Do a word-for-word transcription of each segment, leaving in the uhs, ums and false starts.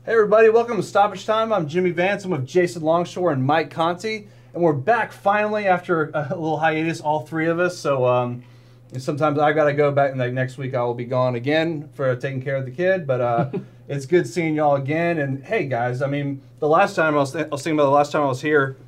Hey everybody, welcome to Stoppage Time. I'm Jimmy Vance. I'm with Jason Longshore and Mike Conti, and we're back finally after a little hiatus, all three of us. So um, sometimes I gotta go back, and like next week I will be gone again for taking care of the kid. But uh, it's good seeing y'all again. And hey guys, I mean, the last time I was, I was thinking about the last time I was here,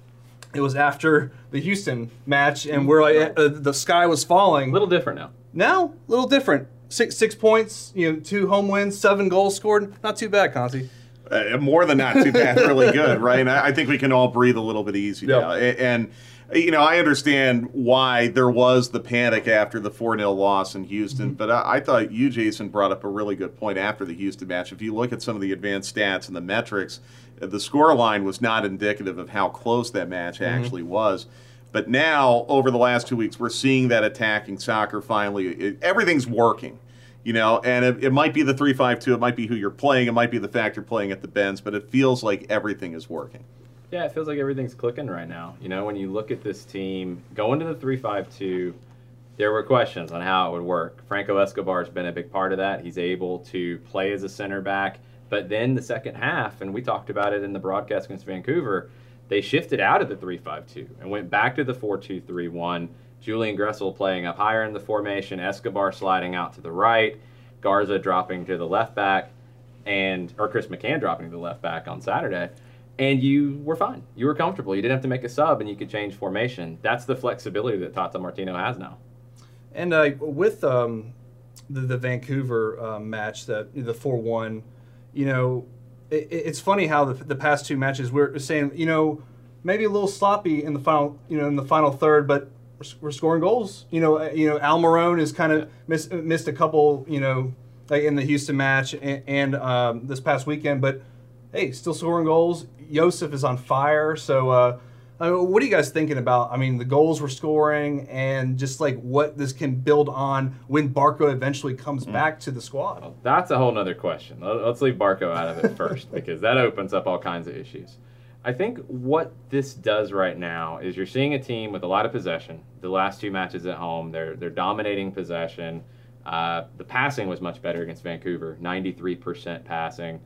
it was after the Houston match, and we're like, uh, the sky was falling. A little different now. Now, a little different. Six six points, you know, two home wins, seven goals scored. Not too bad, Conti. Uh, more than not too bad, really good, right? And I, I think we can all breathe a little bit easy Yep. now. And, and, you know, I understand why there was the panic after the four nil loss in Houston, mm-hmm. but I, I thought you, Jason, brought up a really good point after the Houston match. If you look at some of the advanced stats and the metrics, the score line was not indicative of how close that match mm-hmm. actually was. But now, over the last two weeks, we're seeing that attacking soccer finally. It, everything's working, you know, and it, it might be the three five two, it might be who you're playing, it might be the fact you're playing at the Benz, but it feels like everything is working. Yeah, it feels like everything's clicking right now. You know, when you look at this team, going to the three five two, there were questions on how it would work. Franco Escobar has been a big part of that. He's able to play as a center back, but then the second half, and we talked about it in the broadcast against Vancouver, they shifted out of the three five two and went back to the four two three one. Julian Gressel playing up higher in the formation, Escobar sliding out to the right, Garza dropping to the left back, and or Chris McCann dropping to the left back on Saturday. And you were fine. You were comfortable. You didn't have to make a sub, and you could change formation. That's the flexibility that Tata Martino has now. And uh, with um, the, the Vancouver uh, match, that the four one, you know, it, it's funny how the, the past two matches we're saying, you know, maybe a little sloppy in the final, you know, in the final third, but we're, we're scoring goals. You know, you know, Almiron is kind of yeah. miss, missed a couple, you know, like in the Houston match and, and um, this past weekend, but hey, still scoring goals. Josef is on fire. So, uh, I mean, what are you guys thinking about? I mean, the goals we're scoring and just like what this can build on when Barco eventually comes mm. back to the squad. Well, that's a whole nother question. Let's leave Barco out of it first because that opens up all kinds of issues. I think what this does right now is you're seeing a team with a lot of possession. The last two matches at home, they're they're dominating possession. Uh, the passing was much better against Vancouver, ninety-three percent passing.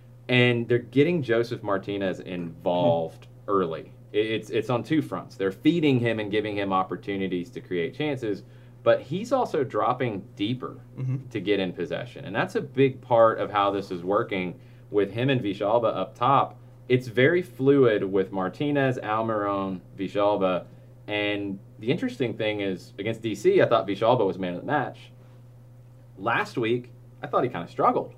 And they're getting Josef Martinez involved hmm. early. It's it's on two fronts. They're feeding him and giving him opportunities to create chances, but he's also dropping deeper mm-hmm. to get in possession. And that's a big part of how this is working with him and Villalba up top. It's very fluid with Martinez, Almiron, Villalba. And the interesting thing is, against D C, I thought Villalba was man of the match. Last week, I thought he kind of struggled.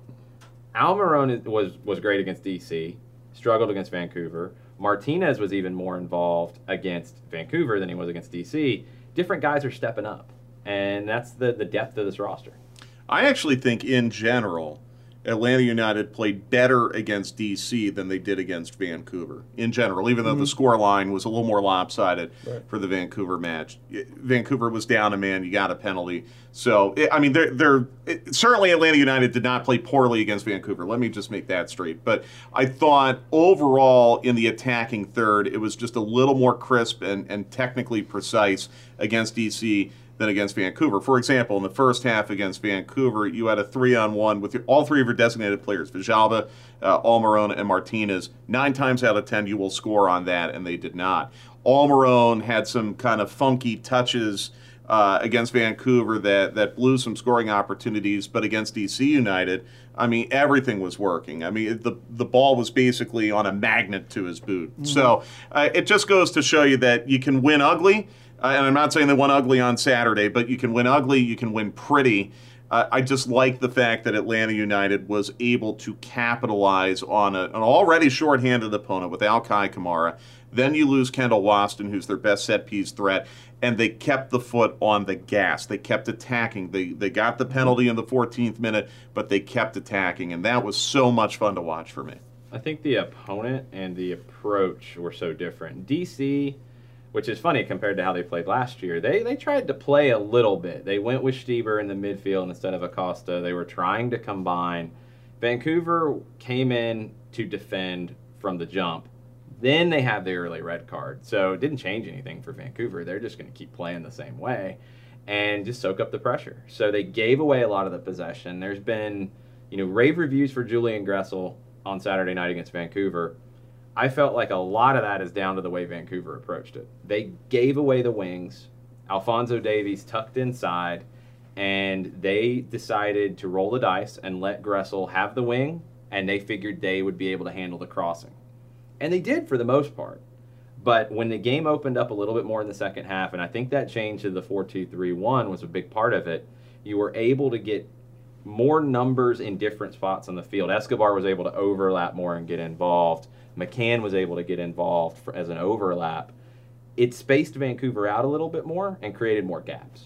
Almiron was, was great against D C, struggled against Vancouver. Martinez was even more involved against Vancouver than he was against D C. Different guys are stepping up, and that's the, the depth of this roster. I actually think, in general, Atlanta United played better against D C than they did against Vancouver, in general, even though mm-hmm. the score line was a little more lopsided right. for the Vancouver match. Vancouver was down a man, you got a penalty. So, I mean, they're, they're it, certainly Atlanta United did not play poorly against Vancouver. Let me just make that straight. But I thought overall in the attacking third, it was just a little more crisp and, and technically precise against D C than against Vancouver. For example, in the first half against Vancouver, you had a three-on-one with your, all three of your designated players, Villalba, uh, Almiron, and Martinez. Nine times out of ten, you will score on that, and they did not. Almiron had some kind of funky touches uh, against Vancouver that, that blew some scoring opportunities, but against D C United, I mean, everything was working. I mean, the the ball was basically on a magnet to his boot. Mm-hmm. So uh, it just goes to show you that you can win ugly. Uh, and I'm not saying they won ugly on Saturday, but you can win ugly, you can win pretty. Uh, I just like the fact that Atlanta United was able to capitalize on a, an already shorthanded opponent with Alkai Kamara. Then you lose Kendall Waston, who's their best set-piece threat, and they kept the foot on the gas. They kept attacking. They they got the penalty in the fourteenth minute, but they kept attacking, and that was so much fun to watch for me. I think the opponent and the approach were so different. D C, which is funny compared to how they played last year, they they tried to play a little bit. They went with Stieber in the midfield instead of Acosta. They were trying to combine. Vancouver came in to defend from the jump. Then they had the early red card. So it didn't change anything for Vancouver. They're just going to keep playing the same way and just soak up the pressure. So they gave away a lot of the possession. There's been, you know, rave reviews for Julian Gressel. on Saturday night against Vancouver, I felt like a lot of that is down to the way Vancouver approached it. They gave away the wings. Alphonso Davies tucked inside, and they decided to roll the dice and let Gressel have the wing, and they figured they would be able to handle the crossing. And they did for the most part. But when the game opened up a little bit more in the second half, and I think that change to the four two three one was a big part of it, you were able to get more numbers in different spots on the field. Escobar was able to overlap more and get involved. McCann was able to get involved for, as an overlap. It spaced Vancouver out a little bit more and created more gaps.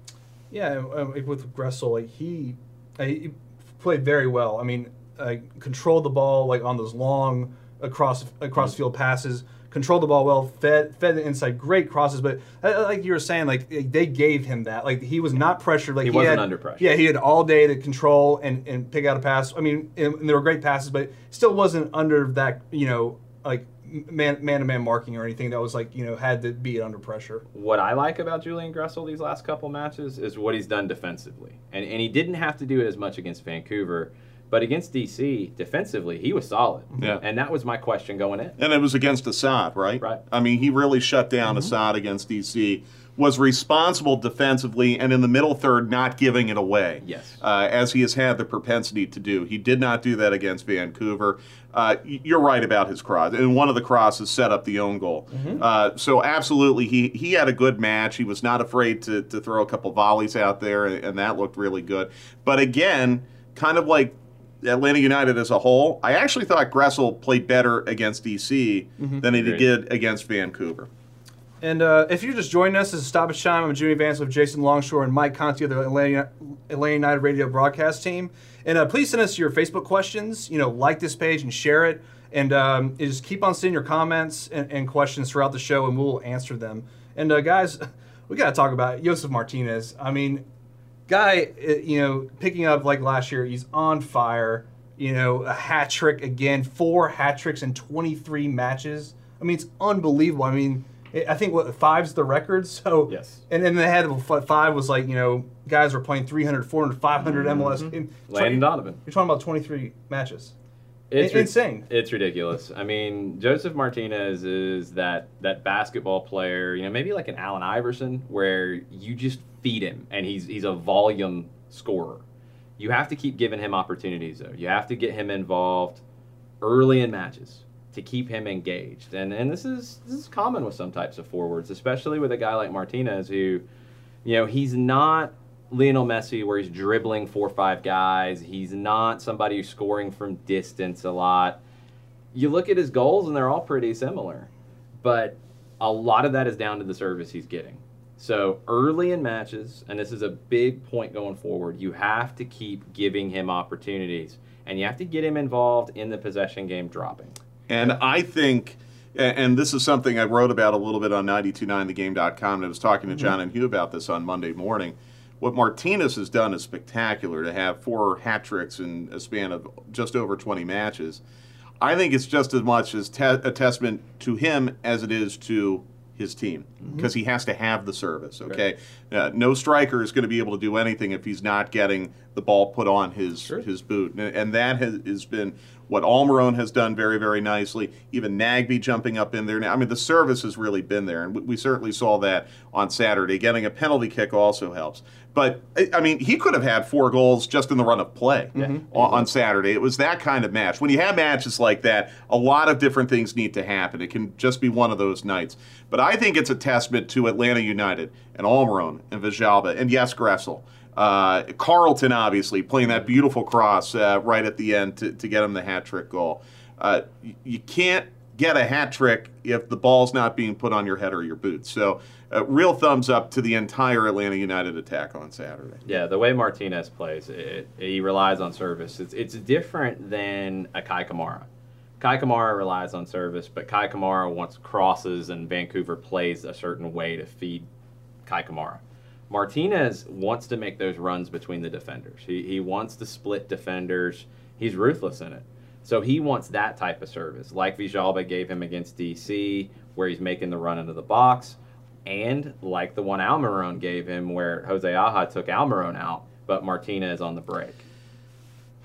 Yeah, um, with Gressel, like he, uh, he played very well. I mean, uh, controlled the ball like on those long across across Mm-hmm. field passes. Controlled the ball well. Fed fed the inside. Great crosses, but uh, like you were saying, like they gave him that. Like he was not pressured. Like He he, wasn't had, under pressure. Yeah, he had all day to control and, and pick out a pass. I mean, and, and there were great passes, but still wasn't under that. You know, like man man to man marking or anything that was like you know had to be under pressure. What I like about Julian Gressel these last couple matches is what he's done defensively. And, and he didn't have to do it as much against Vancouver, but against D C, defensively, he was solid. Yeah. And that was my question going in. And it was against Assad, right? Right. I mean, he really shut down Assad against D C, was responsible defensively, and in the middle third, not giving it away. Yes. Uh, as he has had the propensity to do. He did not do that against Vancouver. Uh, you're right about his cross. And one of the crosses set up the own goal. Uh, so absolutely, he, he had a good match. He was not afraid to, to throw a couple volleys out there, and, and that looked really good. But again, kind of like Atlanta United as a whole, I actually thought Gressel played better against D C than he Agreed. did against Vancouver. And uh, if you're just joining us, this is Stop and Shine. I'm Jimmy Vance with Jason Longshore and Mike Conti of the Atlanta, Atlanta United radio broadcast team. And uh, please send us your Facebook questions. You know, like this page and share it. And um, just keep on sending your comments and, and questions throughout the show, and we'll answer them. And uh, guys, we got to talk about Josef Martinez. I mean, guy, uh, you know, picking up like last year, he's on fire. You know, a hat trick again, four hat tricks in twenty-three matches. I mean, it's unbelievable. I mean, I think what five's the record. So Yes. and then they had five was like you know guys were playing three hundred, four hundred, five hundred M L S. In- Landon Donovan. You're talking about twenty-three matches. It's I- insane. It's ridiculous. I mean, Josef Martinez is that that basketball player, you know, maybe like an Allen Iverson, where you just feed him and he's he's a volume scorer. You have to keep giving him opportunities, though. You have to get him involved early in matches to keep him engaged. And and this is this is common with some types of forwards, especially with a guy like Martinez who, you know, he's not Lionel Messi where he's dribbling four or five guys. He's not somebody who's scoring from distance a lot. You look at his goals and they're all pretty similar. But a lot of that is down to the service he's getting. So early in matches, and this is a big point going forward, you have to keep giving him opportunities. And you have to get him involved in the possession game dropping. And I think, and this is something I wrote about a little bit on nine two nine the game dot com, and I was talking to John and Hugh about this on Monday morning. What Martinez has done is spectacular to have four hat tricks in a span of just over twenty matches. I think it's just as much as te- a testament to him as it is to his team, because he has to have the service, okay? Uh, no striker is going to be able to do anything if he's not getting the ball put on his Sure. his boot. And, and that has, has been what Almiron has done very, very nicely. Even Nagby jumping up in there. I mean, the service has really been there, and we, we certainly saw that on Saturday. Getting a penalty kick also helps. But, I I mean, he could have had four goals just in the run of play on, on Saturday. It was that kind of match. When you have matches like that, a lot of different things need to happen. It can just be one of those nights. But I think it's a testament to Atlanta United and Almiron and Villalba and, yes, Gressel. Uh, Carlton, obviously, playing that beautiful cross uh, right at the end to, to get him the hat-trick goal. Uh, you, you can't get a hat trick if the ball's not being put on your head or your boots. So, uh, real thumbs up to the entire Atlanta United attack on Saturday. Yeah, the way Martinez plays, it, he relies on service. It's, it's different than a Kai Kamara. Kai Kamara relies on service, but Kai Kamara wants crosses, and Vancouver plays a certain way to feed Kai Kamara. Martinez wants to make those runs between the defenders. He, he wants to split defenders. He's ruthless in it. So he wants that type of service, like Villalba gave him against D C, where he's making the run into the box, and like the one Almiron gave him, where Jose Aja took Almiron out, but Martinez on the break.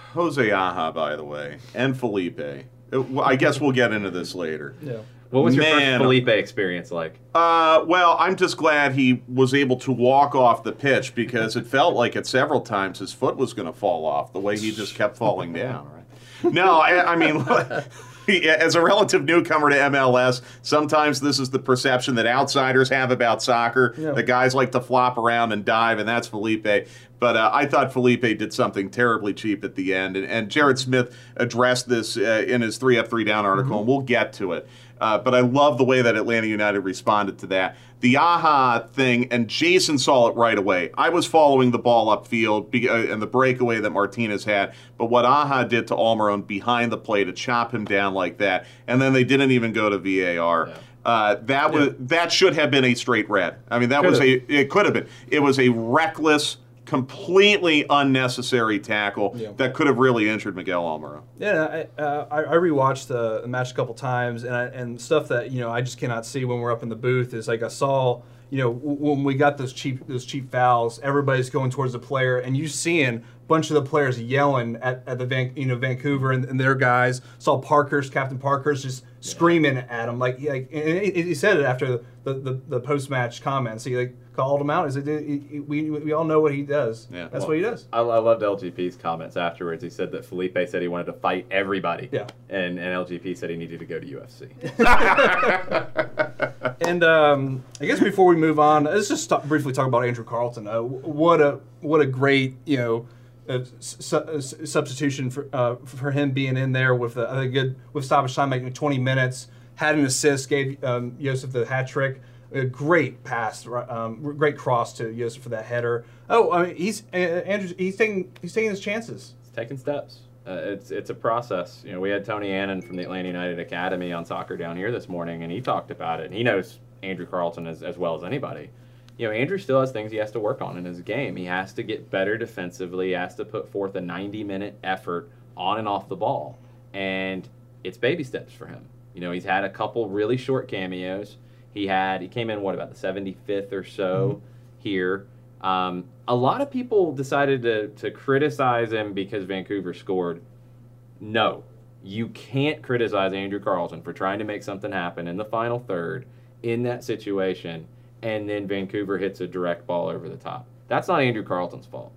Jose Aja, by the way, and Felipe. It, I guess we'll get into this later. Yeah. What was your Man. first Felipe experience like? Uh, well, I'm just glad he was able to walk off the pitch because it felt like at several times his foot was going to fall off the way he just kept falling down. Right? No, I, I mean, as a relative newcomer to M L S, sometimes this is the perception that outsiders have about soccer. Yeah. The guys like to flop around and dive, and that's Felipe. But uh, I thought Felipe did something terribly cheap at the end, and, and Jared Smith addressed this uh, in his three up, three down article, mm-hmm. and we'll get to it. Uh, but I love the way that Atlanta United responded to that. The Aja thing, and Jason saw it right away. I was following the ball upfield be, uh, and the breakaway that Martinez had, but what Aja did to Almiron behind the play to chop him down like that, and then they didn't even go to V A R. Yeah. Uh, that was yeah. that should have been a straight red. I mean, that could was have. a it could have been. It was a reckless, completely unnecessary tackle yeah. that could have really injured Miguel Almiron. Yeah, I, uh, I, I rewatched the match a couple times, and I, and stuff that you know I just cannot see when we're up in the booth is like I saw you know when we got those cheap those cheap fouls, everybody's going towards the player, and you seeing a bunch of the players yelling at, at the Van, you know Vancouver and, and their guys. Saw Parker's Captain Parker's just yeah. screaming at him like like and he, he said it after the the, the post match comments. He like. Called him out. Is it? We we all know what he does. Yeah. That's well, what he does. I, I loved L G P's comments afterwards. He said that Felipe said he wanted to fight everybody. Yeah. And and L G P said he needed to go to U F C. And um, I guess before we move on, let's just stop, briefly talk about Andrew Carleton. Uh, what a what a great you know uh, su- substitution for uh, for him being in there with a, a good with stoppage time, making twenty minutes, had an assist, gave um, Josef the hat trick. A great pass, um, great cross to Josef for that header. Oh, I mean, he's uh, Andrew. He's taking he's taking his chances. He's taking steps. Uh, it's it's a process. You know, we had Tony Annan from the Atlanta United Academy on Soccer Down Here this morning, and he talked about it. And he knows Andrew Carleton as as well as anybody. You know, Andrew still has things he has to work on in his game. He has to get better defensively. He has to put forth a ninety minute effort on and off the ball, and it's baby steps for him. You know, he's had a couple really short cameos. He had he came in what about the seventy-fifth or so mm-hmm. here. Um, a lot of people decided to to criticize him because Vancouver scored. No, you can't criticize Andrew Carleton for trying to make something happen in the final third in that situation, and then Vancouver hits a direct ball over the top. That's not Andrew Carleton's fault.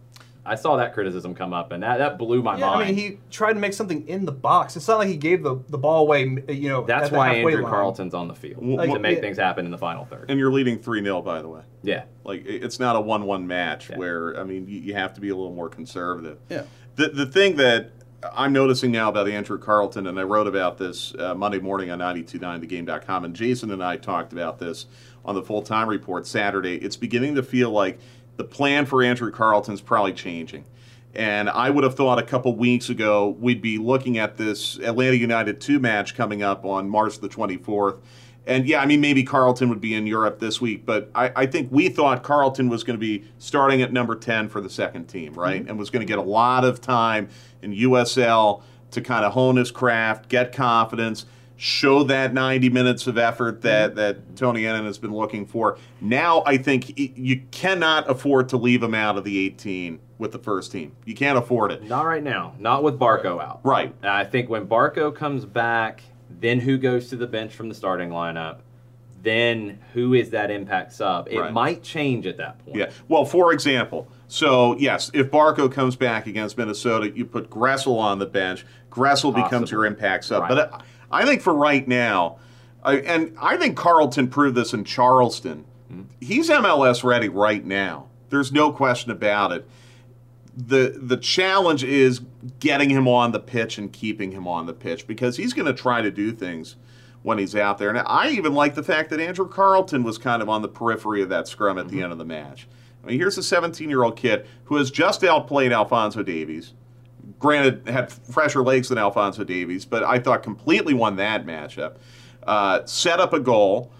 I saw that criticism come up, and that, that blew my yeah, mind. I mean, he tried to make something in the box. It's not like he gave the, the ball away, you know, That's at the why halfway Andrew line. Carleton's on the field, Like, to make yeah. things happen in the final third. And you're leading three nil, by the way. Yeah. Like, it's not a one one match yeah. where, I mean, you, you have to be a little more conservative. Yeah. The, the thing that I'm noticing now about Andrew Carleton, and I wrote about this uh, Monday morning on ninety-two point nine the game dot com, and Jason and I talked about this on the full-time report Saturday. It's beginning to feel like the plan for Andrew Carleton's probably changing. And I would have thought a couple weeks ago we'd be looking at this Atlanta United two match coming up on March the twenty-fourth. And yeah, I mean, maybe Carleton would be in Europe this week, but I, I think we thought Carleton was going to be starting at number ten for the second team, right? Mm-hmm. And was going to get a lot of time in U S L to kind of hone his craft, get confidence, show that ninety minutes of effort that, that Tony Annan has been looking for. Now I think you cannot afford to leave him out of the eighteen with the first team. You can't afford it. Not right now. Not with Barco out. Right. I think when Barco comes back, then who goes to the bench from the starting lineup? Then who is that impact sub? It right. might change at that point. Yeah. Well, for example, so yes, if Barco comes back against Minnesota, you put Gressel on the bench. Gressel Possibly. becomes your impact sub. Right. But I, I think for right now, I, and I think Carleton proved this in Charleston, mm-hmm. he's M L S ready right now. There's no question about it. The the challenge is getting him on the pitch and keeping him on the pitch because he's going to try to do things when he's out there. And I even like the fact that Andrew Carleton was kind of on the periphery of that scrum at mm-hmm. the end of the match. I mean, here's a seventeen-year-old kid who has just outplayed Alphonso Davies. Granted, had fresher legs than Alphonso Davies, but I thought completely won that matchup. Uh, set up a goal.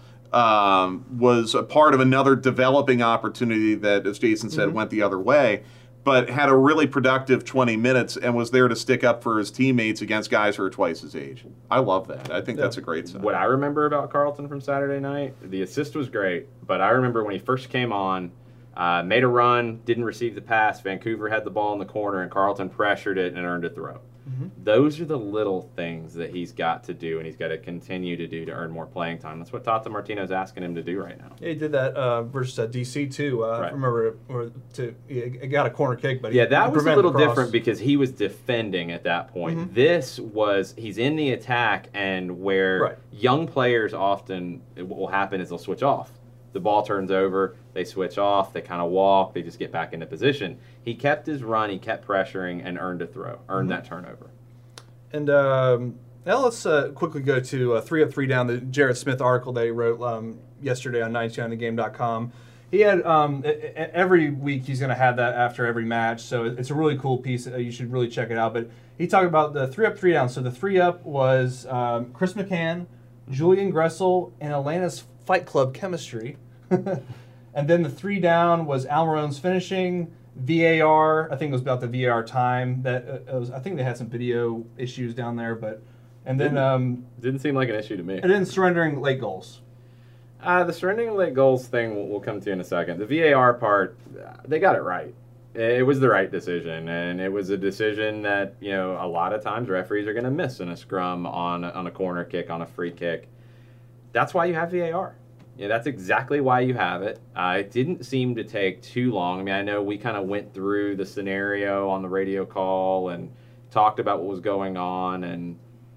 Um, was a part of another developing opportunity that, as Jason said, mm-hmm. went the other way. But had a really productive twenty minutes and was there to stick up for his teammates against guys who are twice his age. I love that. I think yeah. that's a great sign. What I remember about Carleton from Saturday night, the assist was great, but I remember when he first came on, Uh, made a run, didn't receive the pass. Vancouver had the ball in the corner, and Carleton pressured it and earned a throw. Mm-hmm. Those are the little things that he's got to do, and he's got to continue to do to earn more playing time. That's what Tata Martino's asking him to do right now. Yeah, he did that uh, versus uh, D C too. Uh, right. I remember or to he got a corner kick, but he, yeah, that he was a little different because he was defending at that point. Mm-hmm. This was he's in the attack, and where right. young players often what will happen is they'll switch off. The ball turns over, they switch off, they kind of walk, they just get back into position. He kept his run, he kept pressuring, and earned a throw, earned mm-hmm. that turnover. And um, now let's uh, quickly go to uh, three up, three down, the Jared Smith article that he wrote um, yesterday on ninety nine the game dot com. He had um, every week he's going to have that after every match, so it's a really cool piece. You should really check it out. But he talked about the three up, three down. So the three up was um, Chris McCann, Julian Gressel, and Atlanta's Fight Club chemistry. And then the three down was Almirone's finishing, V A R. I think it was about the V A R time. That uh, it was. I think they had some video issues down there, but and then didn't, um, didn't seem like an issue to me. And then surrendering late goals. Uh, the surrendering late goals thing we'll, we'll come to in a second. The V A R part, they got it right. It was the right decision, and it was a decision that, you know, a lot of times referees are going to miss in a scrum on on a corner kick, on a free kick. That's why you have V A R. Yeah, that's exactly why you have it. Uh, it didn't seem to take too long. I mean, I know we kind of went through the scenario on the radio call and talked about what was going on, and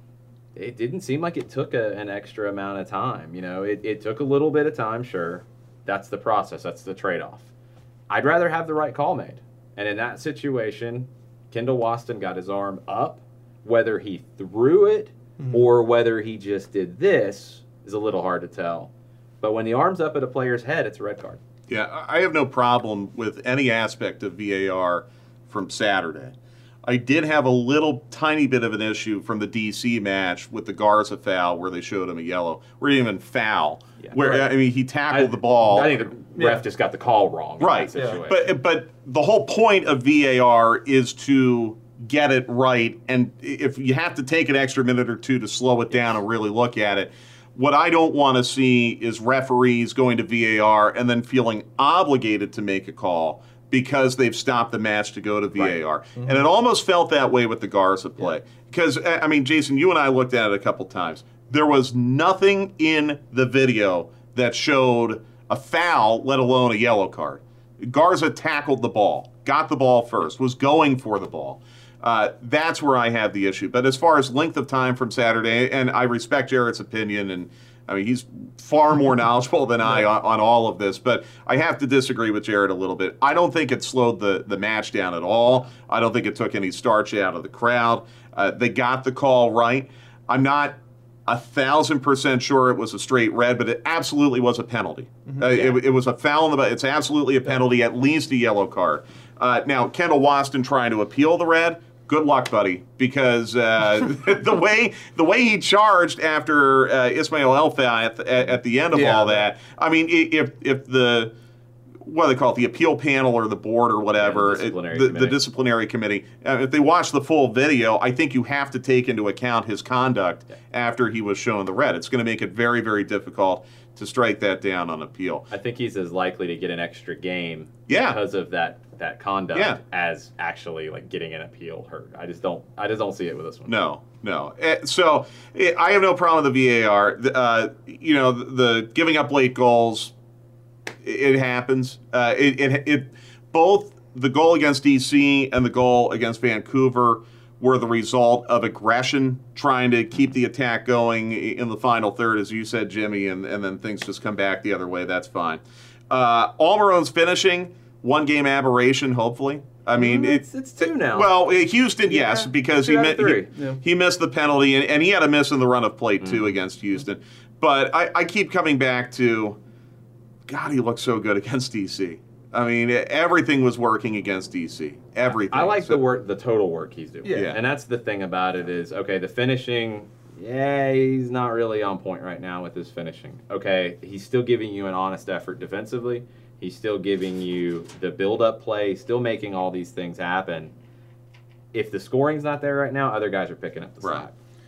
it didn't seem like it took a, an extra amount of time. You know, it, it took a little bit of time, sure. That's the process. That's the trade-off. I'd rather have the right call made. And in that situation, Kendall Waston got his arm up. Whether he threw it mm-hmm. or whether he just did this is a little hard to tell. But when the arm's up at a player's head, it's a red card. Yeah, I have no problem with any aspect of V A R from Saturday. I did have a little tiny bit of an issue from the D C match with the Garza foul where they showed him a yellow, or even foul. Yeah, where right. I mean, he tackled I, the ball. I think the ref yeah. just got the call wrong. Right. In that situation. Yeah. But but the whole point of V A R is to get it right, and if you have to take an extra minute or two to slow it down and really look at it. What I don't want to see is referees going to V A R and then feeling obligated to make a call because they've stopped the match to go to V A R. Right. Mm-hmm. And it almost felt that way with the Garza play. Yeah. Because, I mean, Jason, you and I looked at it a couple times. There was nothing in the video that showed a foul, let alone a yellow card. Garza tackled the ball, got the ball first, was going for the ball. Uh, that's where I have the issue. But as far as length of time from Saturday, and I respect Jared's opinion, and I mean, he's far more knowledgeable than I on, on all of this, but I have to disagree with Jared a little bit. I don't think it slowed the, the match down at all. I don't think it took any starch out of the crowd. Uh, they got the call right. I'm not a thousand percent sure it was a straight red, but it absolutely was a penalty. Mm-hmm. Uh, yeah. it, it was a foul in the, it's absolutely a penalty, at least a yellow card. Uh, now, Kendall Waston trying to appeal the red, good luck, buddy, because uh, the way the way he charged after uh, Ismail El-Fai at, at the end of yeah, all that, I mean, if if the what do they call it, the appeal panel or the board or whatever, yeah, the, disciplinary it, the, the disciplinary committee, uh, if they watch the full video, I think you have to take into account his conduct yeah. after he was shown the red. It's going to make it very, very difficult to strike that down on appeal. I think he's as likely to get an extra game yeah. because of that that conduct yeah. as actually like getting an appeal hurt. I just don't I just don't see it with this one. No, no. Uh, so uh, I have no problem with the V A R. Uh, you know, the, the giving up late goals, it, it happens. Uh, it, it it both the goal against D C and the goal against Vancouver were the result of aggression, trying to keep the attack going in the final third, as you said, Jimmy, and, and then things just come back the other way. That's fine. Uh, Almirone's finishing, one-game aberration, hopefully. I mean, mm, it's, it's two now. Well, Houston, yeah, yes, because he, mi- he, yeah. he missed the penalty, and, and he had a miss in the run of play, too, mm. against Houston. But I, I keep coming back to, God, he looked so good against D C. I mean, everything was working against D C. Everything. I like so, the work, the total work he's doing. Yeah. yeah. And that's the thing about it is, okay, the finishing, yeah, he's not really on point right now with his finishing. Okay, he's still giving you an honest effort defensively. He's still giving you the build-up play, still making all these things happen. If the scoring's not there right now, other guys are picking up the slack. Right.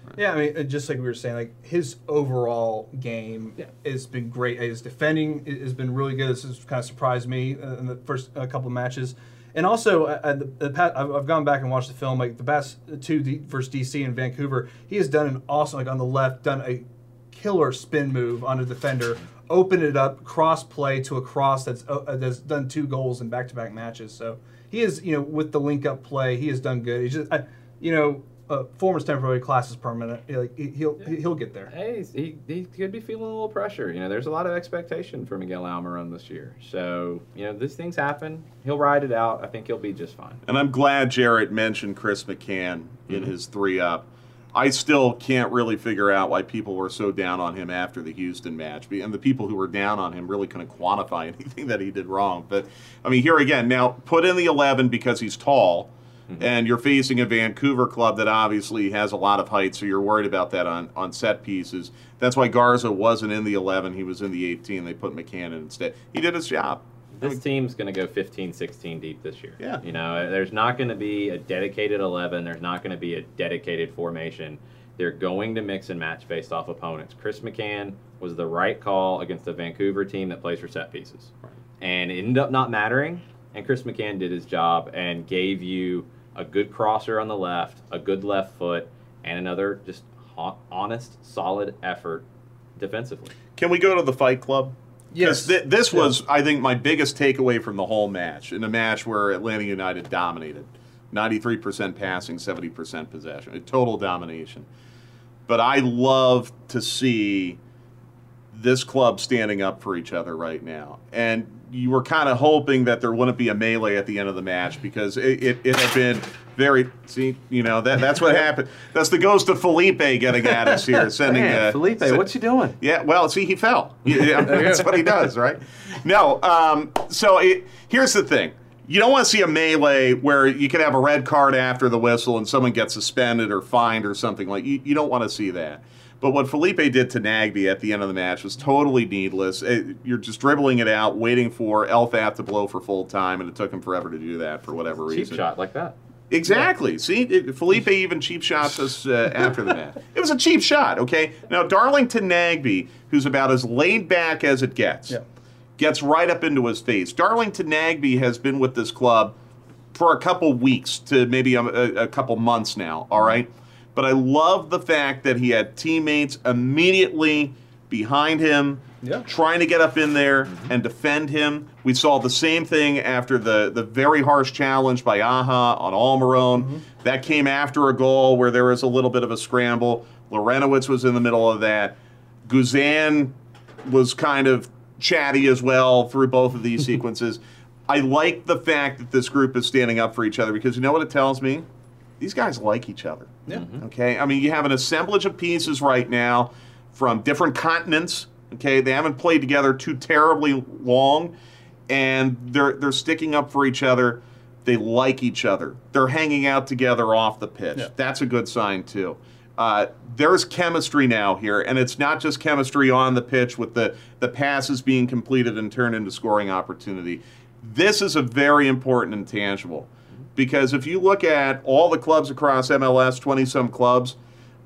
Yeah, I mean, just like we were saying, like his overall game Yeah. has been great. His defending i- has been really good. This has kind of surprised me uh, in the first uh, couple of matches. And also, uh, the, the pat, I've, I've gone back and watched the film. Like the past two D, versus D C and Vancouver, he has done an awesome, like on the left, done a killer spin move on a defender, opened it up, cross play to a cross that's uh, that's done two goals in back to back matches. So he is, you know, with the link up play, he has done good. He's just, I, you know. Uh, form is temporary, class is permanent. Like he- he'll he'll get there. Hey, he's- he, he could be feeling a little pressure. You know, there's a lot of expectation for Miguel Almiron this year. So, you know, these things happen. He'll ride it out. I think he'll be just fine. And I'm glad Jarrett mentioned Chris McCann in Mm-hmm. his three up. I still can't really figure out why people were so down on him after the Houston match. And the people who were down on him really couldn't quantify anything that he did wrong. But, I mean, here again, now put in the eleven because he's tall. Mm-hmm. And you're facing a Vancouver club that obviously has a lot of height, so you're worried about that on, on set pieces. That's why Garza wasn't in the eleven. He was in the eighteen. They put McCann in instead. He did his job. This team's going to go fifteen, sixteen deep this year. Yeah. You know, there's not going to be a dedicated eleven. There's not going to be a dedicated formation. They're going to mix and match based off opponents. Chris McCann was the right call against a Vancouver team that plays for set pieces. Right. And it ended up not mattering, and Chris McCann did his job and gave you a good crosser on the left, a good left foot, and another just honest, solid effort defensively. Can we go to the Fight Club? Yes. Th- this was, yeah. I think, my biggest takeaway from the whole match, in a match where Atlanta United dominated. ninety-three percent passing, seventy percent possession. A total domination. But I love to see this club standing up for each other right now. And you were kind of hoping that there wouldn't be a melee at the end of the match because it, it, it had been very, see, you know, that that's what happened. That's the ghost of Felipe getting at us here. Sending Man, uh, Felipe, send, what you doing? Yeah, well, see, he fell. Yeah, that's what he does, right? No, um, so it, here's the thing. You don't want to see a melee where you could have a red card after the whistle and someone gets suspended or fined or something like. You, you don't want to see that. But what Felipe did to Nagbe at the end of the match was totally needless. It, you're just dribbling it out, waiting for Elfat to blow for full time, and it took him forever to do that for whatever reason. Cheap shot like that. Exactly. Yeah. See, it, Felipe even cheap shots us uh, after the match. It was a cheap shot, okay? Now, Darlington Nagbe, who's about as laid back as it gets, yeah. gets right up into his face. Darlington Nagbe has been with this club for a couple weeks to maybe a, a couple months now, all right? But I love the fact that he had teammates immediately behind him, yeah. trying to get up in there mm-hmm. and defend him. We saw the same thing after the, the very harsh challenge by Aja on Almiron. Mm-hmm. That came after a goal where there was a little bit of a scramble. Lorenowitz was in the middle of that. Guzan was kind of chatty as well through both of these sequences. I like the fact that this group is standing up for each other because you know what it tells me? These guys like each other. Yeah. Mm-hmm. Okay. I mean, you have an assemblage of pieces right now from different continents. Okay. They haven't played together too terribly long, and they're they're sticking up for each other. They like each other. They're hanging out together off the pitch. Yeah. That's a good sign too. Uh, there's chemistry now here, and it's not just chemistry on the pitch with the the passes being completed and turned into scoring opportunity. This is a very important intangible. Because if you look at all the clubs across M L S, twenty-some clubs,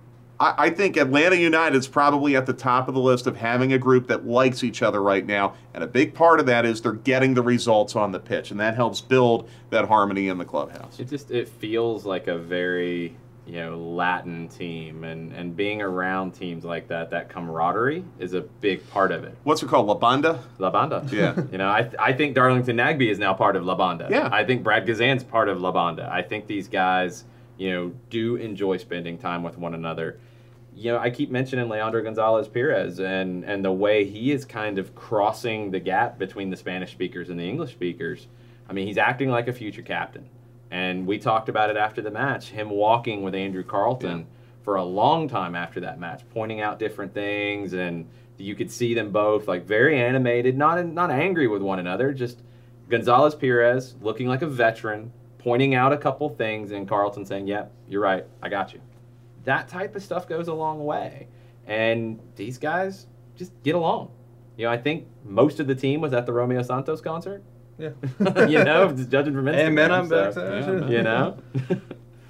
I, I think Atlanta United is probably at the top of the list of having a group that likes each other right now. And a big part of that is they're getting the results on the pitch, and that helps build that harmony in the clubhouse. It just it feels like a very you know Latin team, and, and being around teams like that, that camaraderie is a big part of it. What's it called, La Banda? La Banda. Yeah. You know, I I think Darlington Nagbe is now part of La Banda. Yeah. I think Brad Gazan's part of La Banda. I think these guys, you know, do enjoy spending time with one another. You know, I keep mentioning Leandro Gonzalez Perez and, and the way he is kind of crossing the gap between the Spanish speakers and the English speakers. I mean, he's acting like a future captain. And we talked about it after the match, him walking with Andrew Carleton yeah. for a long time after that match, pointing out different things, and you could see them both like very animated, not not angry with one another, just Gonzalez Perez looking like a veteran, pointing out a couple things, and Carleton saying, yep, yeah, you're right, I got you. That type of stuff goes a long way. And these guys just get along. You know, I think most of the team was at the Romeo Santos concert. Yeah. You know, just judging from Instagram. And man, I'm back so, there. You know?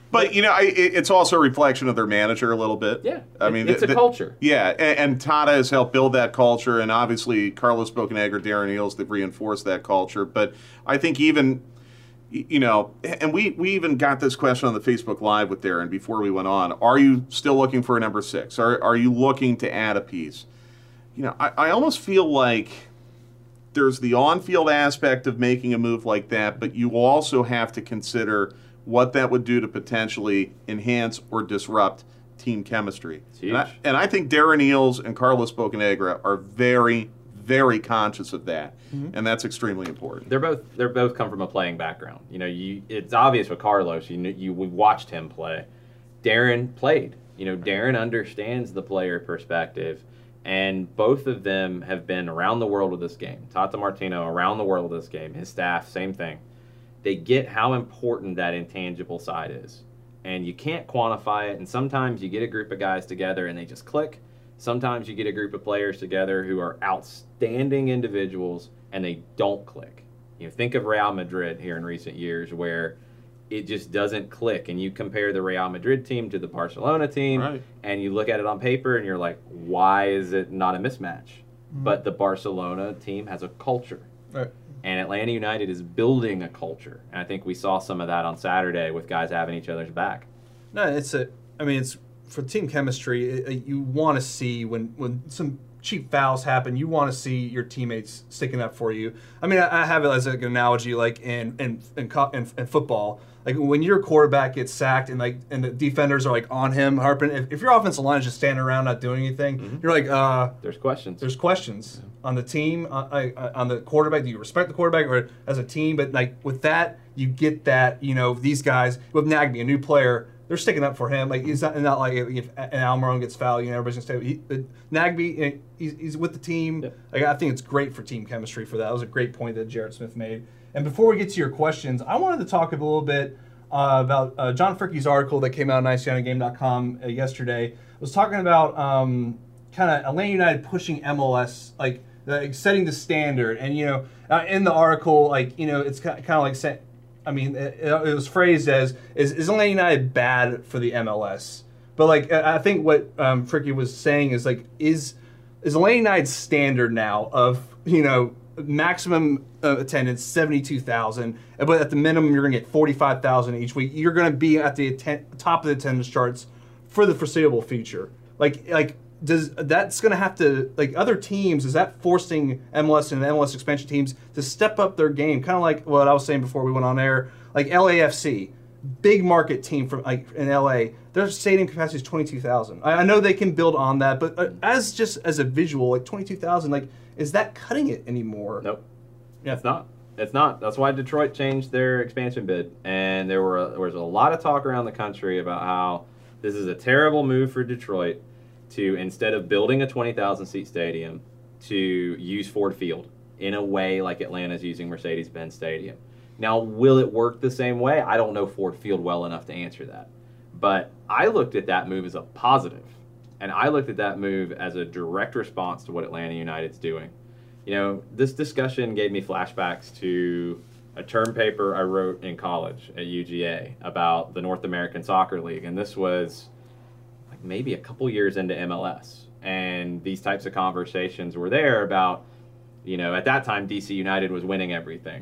But, you know, I, it, it's also a reflection of their manager a little bit. Yeah. I mean, it's the, a the, culture. Yeah, and, and Tata has helped build that culture, and obviously Carlos Bocanegra, Darren Eales, they've reinforced that culture. But I think even, you know, and we, we even got this question on the Facebook Live with Darren before we went on. Are you still looking for a number six? Are, are you looking to add a piece? You know, I, I almost feel like there's the on-field aspect of making a move like that, but you also have to consider what that would do to potentially enhance or disrupt team chemistry. And I, and I think Darren Eales and Carlos Bocanegra are very, very conscious of that, mm-hmm. and that's extremely important. They're both they're both come from a playing background. You know, you it's obvious with Carlos. You know, you we watched him play. Darren played. You know, Darren understands the player perspective, and both of them have been around the world with this game. Tata Martino around the world with this game. His staff, same thing. They get how important that intangible side is. And you can't quantify it. And sometimes you get a group of guys together and they just click. Sometimes you get a group of players together who are outstanding individuals and they don't click. You know, think of Real Madrid here in recent years where it just doesn't click. And you compare the Real Madrid team to the Barcelona team, right. and you look at it on paper and you're like, why is it not a mismatch? Mm-hmm. But the Barcelona team has a culture. Right. And Atlanta United is building a culture. And I think we saw some of that on Saturday with guys having each other's back. No, it's a, I mean, it's for team chemistry, it, you want to see when, when some cheap fouls happen, you want to see your teammates sticking up for you. I mean, I, I have it as like an analogy, like in, in, in, in, in football. Like when your quarterback gets sacked and like and the defenders are like on him, harping. If, if your offensive line is just standing around not doing anything, mm-hmm. you're like, uh, there's questions. There's questions yeah. on the team, on, on the quarterback. Do you respect the quarterback or as a team? But like with that, you get that. You know, these guys with Nagby, a new player, they're sticking up for him. Like he's not not like if an Almiron gets fouled, you know, everybody's gonna stay. He, uh, Nagby, he's, he's with the team. Yeah. Like I think it's great for team chemistry for that. That was a great point that Jared Smith made. And before we get to your questions, I wanted to talk a little bit. Uh, about uh, John Fricke's article that came out on I C N game dot com uh, yesterday. It was talking about um, kind of Atlanta United pushing M L S, like the, setting the standard. And, you know, uh, in the article, like, you know, it's kind of like, set, I mean, it, it was phrased as, is, is Atlanta United bad for the M L S? But, like, I think what um, Fricke was saying is, like, is, is Atlanta United's standard now of, you know, maximum uh, attendance seventy-two thousand, but at the minimum you're going to get forty-five thousand each week. You're going to be at the atten- top of the attendance charts for the foreseeable future. Like, like does that's going to have to like other teams? Is that forcing M L S and M L S expansion teams to step up their game? Kind of like what I was saying before we went on air. Like L A F C, big market team from like in L A. Their stadium capacity is twenty-two thousand. I, I know they can build on that, but uh, as just as a visual, like twenty-two thousand, like. Is that cutting it anymore? Nope. Yeah, it's not. It's not. That's why Detroit changed their expansion bid. And there were there was a lot of talk around the country about how this is a terrible move for Detroit to, instead of building a twenty thousand seat stadium, to use Ford Field in a way like Atlanta's using Mercedes-Benz Stadium. Now, will it work the same way? I don't know Ford Field well enough to answer that. But I looked at that move as a positive. And I looked at that move as a direct response to what Atlanta United's doing. You know, this discussion gave me flashbacks to a term paper I wrote in college at U G A about the North American Soccer League. And this was like maybe a couple years into M L S. And these types of conversations were there about, you know, at that time, D C United was winning everything.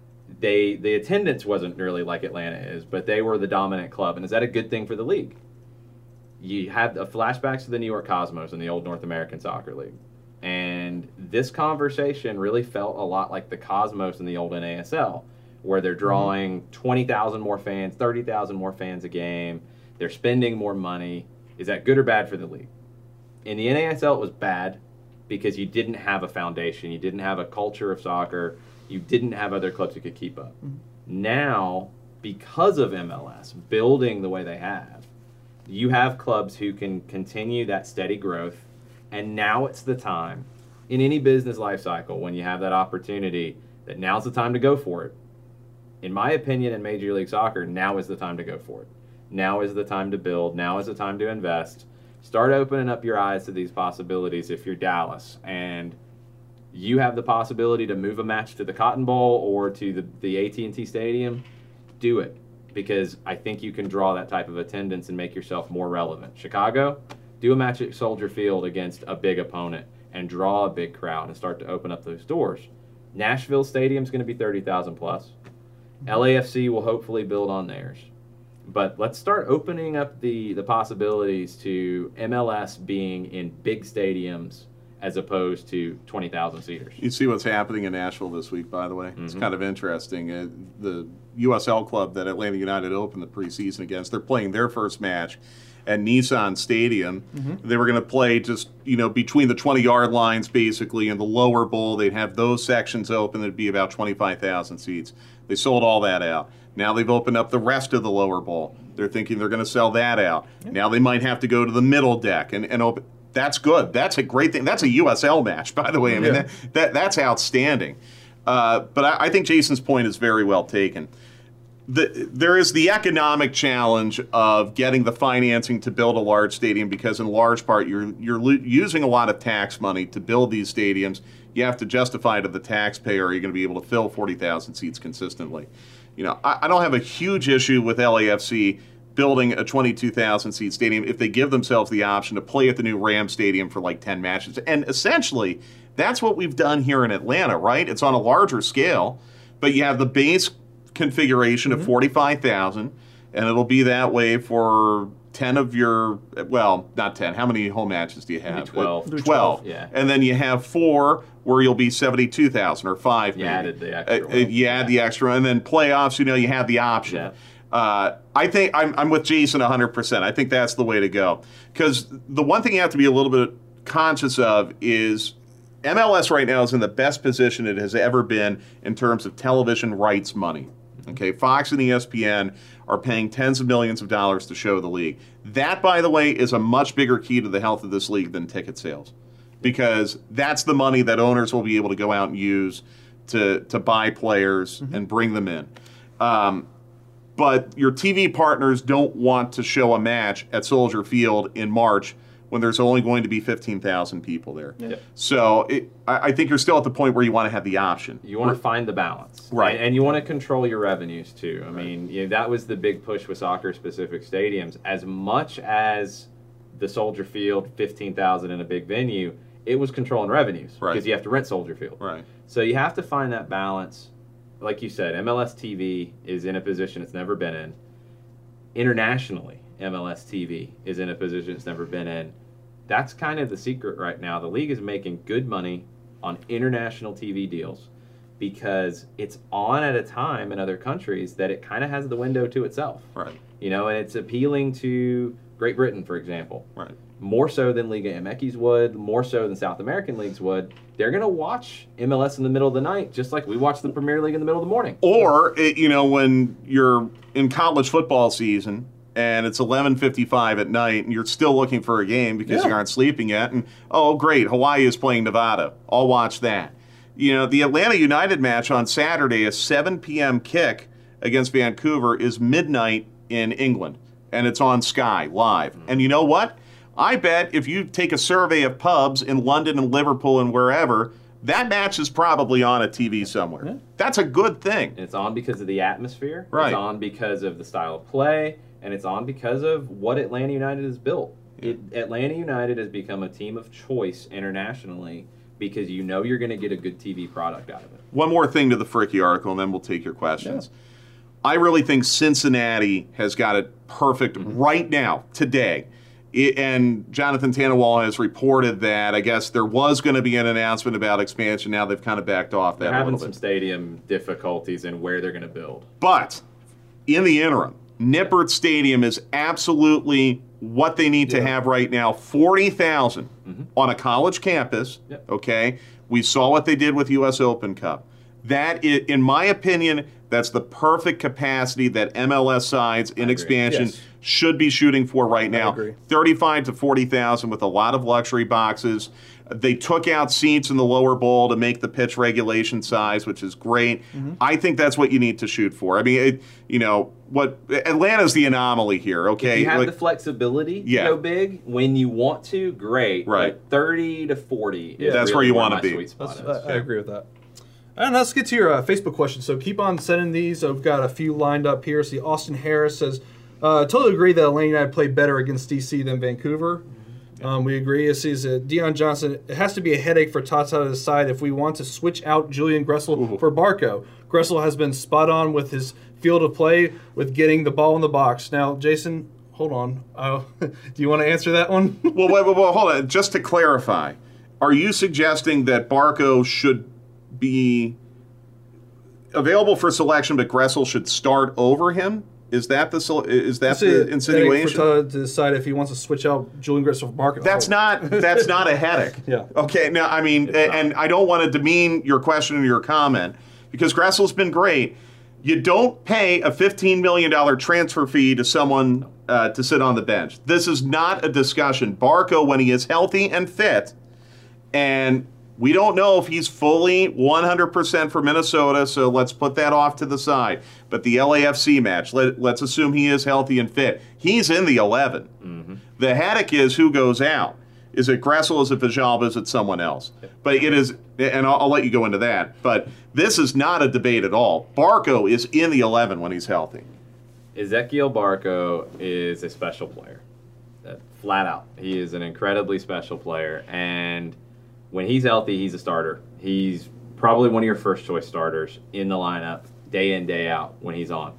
They the attendance wasn't really like Atlanta is, but they were the dominant club. And is that a good thing for the league? You have the flashbacks to the New York Cosmos and the old North American Soccer League. And this conversation really felt a lot like the Cosmos and the old N A S L, where they're drawing twenty thousand more fans, thirty thousand more fans a game. They're spending more money. Is that good or bad for the league? In the N A S L, it was bad because you didn't have a foundation. You didn't have a culture of soccer. You didn't have other clubs who could keep up. Mm-hmm. Now, because of M L S building the way they have, you have clubs who can continue that steady growth, and now it's the time in any business life cycle when you have that opportunity that now's the time to go for it. In my opinion, in Major League Soccer, now is the time to go for it. Now is the time to build. Now is the time to invest. Start opening up your eyes to these possibilities if you're Dallas and you have the possibility to move a match to the Cotton Bowl or to the, the A T and T Stadium. Do it. because I think you can draw that type of attendance and make yourself more relevant. Chicago, do a match at Soldier Field against a big opponent and draw a big crowd and start to open up those doors. Nashville Stadium's going to be thirty thousand plus. L A F C will hopefully build on theirs. But let's start opening up the, the possibilities to M L S being in big stadiums as opposed to twenty thousand seaters. You see what's happening in Nashville this week, by the way. Mm-hmm. It's kind of interesting. Uh, the U S L club that Atlanta United opened the preseason against, they're playing their first match at Nissan Stadium. Mm-hmm. They were going to play just, you know, between the twenty-yard lines, basically, in the lower bowl. They'd have those sections open. There'd be about twenty-five thousand seats. They sold all that out. Now they've opened up the rest of the lower bowl. They're thinking they're going to sell that out. Yeah. Now they might have to go to the middle deck and, and open. That's good. That's a great thing. That's a U S L match, by the way. I mean, yeah. that, that that's outstanding. Uh, but I, I think Jason's point is very well taken. The, there is the economic challenge of getting the financing to build a large stadium because, in large part, you're you're lo- using a lot of tax money to build these stadiums. You have to justify to the taxpayer you're going to be able to fill forty thousand seats consistently. You know, I, I don't have a huge issue with L A F C building a twenty-two thousand seat stadium if they give themselves the option to play at the new Ram Stadium for like ten matches. And essentially, that's what we've done here in Atlanta, right? It's on a larger scale, but you have the base configuration mm-hmm. of forty-five thousand, and it'll be that way for ten of your, well, not ten. How many home matches do you have? twelve. twelve. twelve. Yeah. And then you have four where you'll be seventy-two thousand or five. You maybe. added the extra. Uh, you add yeah. the extra, and then playoffs, you know, you have the option. Yeah. Uh, I think I'm, I'm with Jason one hundred percent. I think that's the way to go. Because the one thing you have to be a little bit conscious of is M L S right now is in the best position it has ever been in terms of television rights money. Okay, Fox and E S P N are paying tens of millions of dollars to show the league. That, by the way, is a much bigger key to the health of this league than ticket sales, because that's the money that owners will be able to go out and use to to buy players mm-hmm. and bring them in. Um, but your T V partners don't want to show a match at Soldier Field in March when there's only going to be fifteen thousand people there. Yeah. So it, I, I think you're still at the point where you want to have the option. You want to find the balance. Right. And, and you want to control your revenues, too. I right. mean, you know, that was the big push with soccer-specific stadiums. As much as the Soldier Field, fifteen thousand in a big venue, it was controlling revenues. Right. Because you have to rent Soldier Field. Right. So you have to find that balance. Like you said, M L S T V is in a position it's never been in. Internationally, M L S T V is in a position it's never been in. That's kind of the secret right now. The league is making good money on international T V deals because it's on at a time in other countries that it kind of has the window to itself. Right. You know, and it's appealing to Great Britain, for example. Right. More so than Liga M X would, more so than South American leagues would. They're going to watch M L S in the middle of the night, just like we watch the Premier League in the middle of the morning. Or, you know, when you're in college football season and it's eleven fifty-five at night and you're still looking for a game because yeah. you aren't sleeping yet, and, oh, great, Hawaii is playing Nevada. I'll watch that. You know, the Atlanta United match on Saturday, a seven p.m. kick against Vancouver, is midnight in England, and it's on Sky live. Mm-hmm. And you know what? I bet if you take a survey of pubs in London and Liverpool and wherever, that match is probably on a T V somewhere. Yeah. That's a good thing. And it's on because of the atmosphere. Right. It's on because of the style of play. And it's on because of what Atlanta United has built. Yeah. It, Atlanta United has become a team of choice internationally because you know you're going to get a good T V product out of it. One more thing to the Fricky article, and then we'll take your questions. Yeah. I really think Cincinnati has got it perfect mm-hmm. right now, today. It, and Jonathan Tannenwald has reported that I guess there was going to be an announcement about expansion. Now they've kind of backed off that they're a having little some bit. Stadium difficulties in where they're going to build. But in the interim, Nippert Stadium is absolutely what they need yeah. to have right now. forty thousand mm-hmm. on a college campus, yep. okay? We saw what they did with U S Open Cup. That, is, in my opinion, that's the perfect capacity that M L S sides in expansion yes. should be shooting for right now. I agree. thirty-five to forty thousand with a lot of luxury boxes. They took out seats in the lower bowl to make the pitch regulation size, which is great. Mm-hmm. I think that's what you need to shoot for. I mean, it, you know, what Atlanta's the anomaly here, okay? If you have like, the flexibility yeah. to go big when you want to, great. Right. But thirty to forty yeah, is that's really where you where want my to be. Sweet spot I, is. I agree with that. And let's get to your uh, Facebook questions. So keep on sending these. I've got a few lined up here. See, Austin Harris says, uh, totally agree that Atlanta United played better against D C than Vancouver. Um, we agree. It sees uh, Dion Johnson. It has to be a headache for Tata to decide if we want to switch out Julian Gressel Ooh. for Barco. Gressel has been spot on with his field of play with getting the ball in the box. Now, Jason, hold on. Uh, do you want to answer that one? well, wait, wait, wait, hold on. Just to clarify, are you suggesting that Barco should be available for selection, but Gressel should start over him? Is that the is that the insinuation? For to decide if he wants to switch out Julian Gressel for Barco. That's oh. not that's not a headache. Yeah. Okay. Now, I mean, and I don't want to demean your question or your comment because Gressel's been great. You don't pay a fifteen million dollars transfer fee to someone uh, to sit on the bench. This is not a discussion. Barco, when he is healthy and fit, and we don't know if he's fully one hundred percent for Minnesota, so let's put that off to the side. But the L A F C match, let, let's assume he is healthy and fit. He's in the eleven. Mm-hmm. The headache is who goes out. Is it Gressel, is it Villalba, is it someone else? But it is, and I'll, I'll let you go into that, but this is not a debate at all. Barco is in the eleven when he's healthy. Ezequiel Barco is a special player. Uh, flat out. He is an incredibly special player, and when he's healthy, he's a starter. He's probably one of your first choice starters in the lineup, day in, day out, when he's on.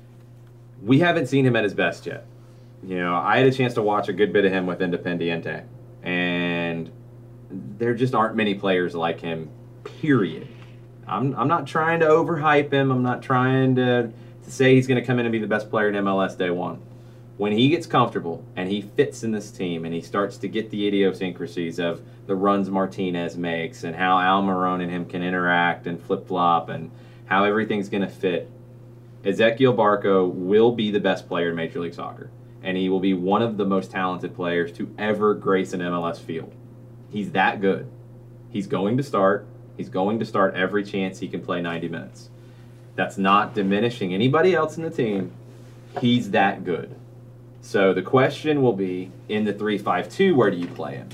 We haven't seen him at his best yet. You know, I had a chance to watch a good bit of him with Independiente, and there just aren't many players like him, period. I'm, I'm not trying to overhype him. I'm not trying to, to say he's going to come in and be the best player in M L S day one. When he gets comfortable and he fits in this team and he starts to get the idiosyncrasies of the runs Martinez makes and how Almiron and him can interact and flip-flop and how everything's going to fit, Ezequiel Barco will be the best player in Major League Soccer. And he will be one of the most talented players to ever grace an M L S field. He's that good. He's going to start. He's going to start every chance he can play ninety minutes. That's not diminishing anybody else in the team. He's that good. So the question will be, in the three five two, where do you play him?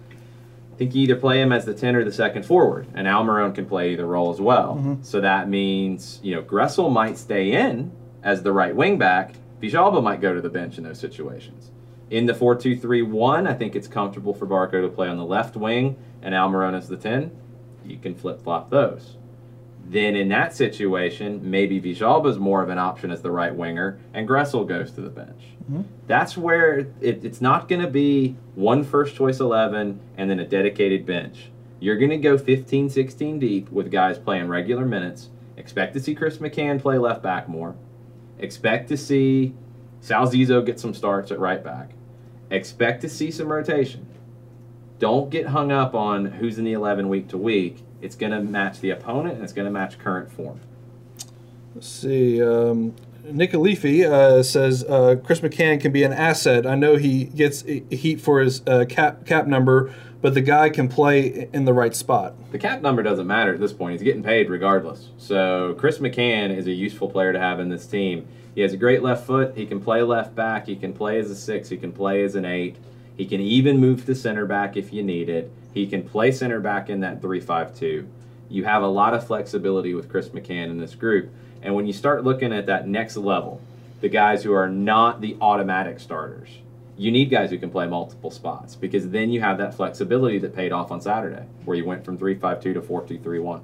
I think you either play him as the ten or the second forward, and Almiron can play either role as well. Mm-hmm. So that means, you know, Gressel might stay in as the right wing back. Villalba might go to the bench in those situations. In the four two three one, I think it's comfortable for Barco to play on the left wing and Almiron as the ten. You can flip-flop those. Then in that situation, maybe Villalba is more of an option as the right winger, and Gressel goes to the bench. Mm-hmm. That's where it, it's not going to be one first-choice eleven and then a dedicated bench. You're going to go fifteen, sixteen deep with guys playing regular minutes. Expect to see Chris McCann play left back more. Expect to see Sal Zizzo get some starts at right back. Expect to see some rotation. Don't get hung up on who's in the eleven week to week. It's going to match the opponent, and it's going to match current form. Let's see. Um, Nick Alifi uh, says uh, Chris McCann can be an asset. I know he gets heat for his uh, cap cap number, but the guy can play in the right spot. The cap number doesn't matter at this point. He's getting paid regardless. So Chris McCann is a useful player to have in this team. He has a great left foot. He can play left back. He can play as a six. He can play as an eight. He can even move to center back if you need it. He can play center back in that three five two. You have a lot of flexibility with Chris McCann in this group. And when you start looking at that next level, the guys who are not the automatic starters, you need guys who can play multiple spots, because then you have that flexibility that paid off on Saturday, where you went from three five two to four two three one.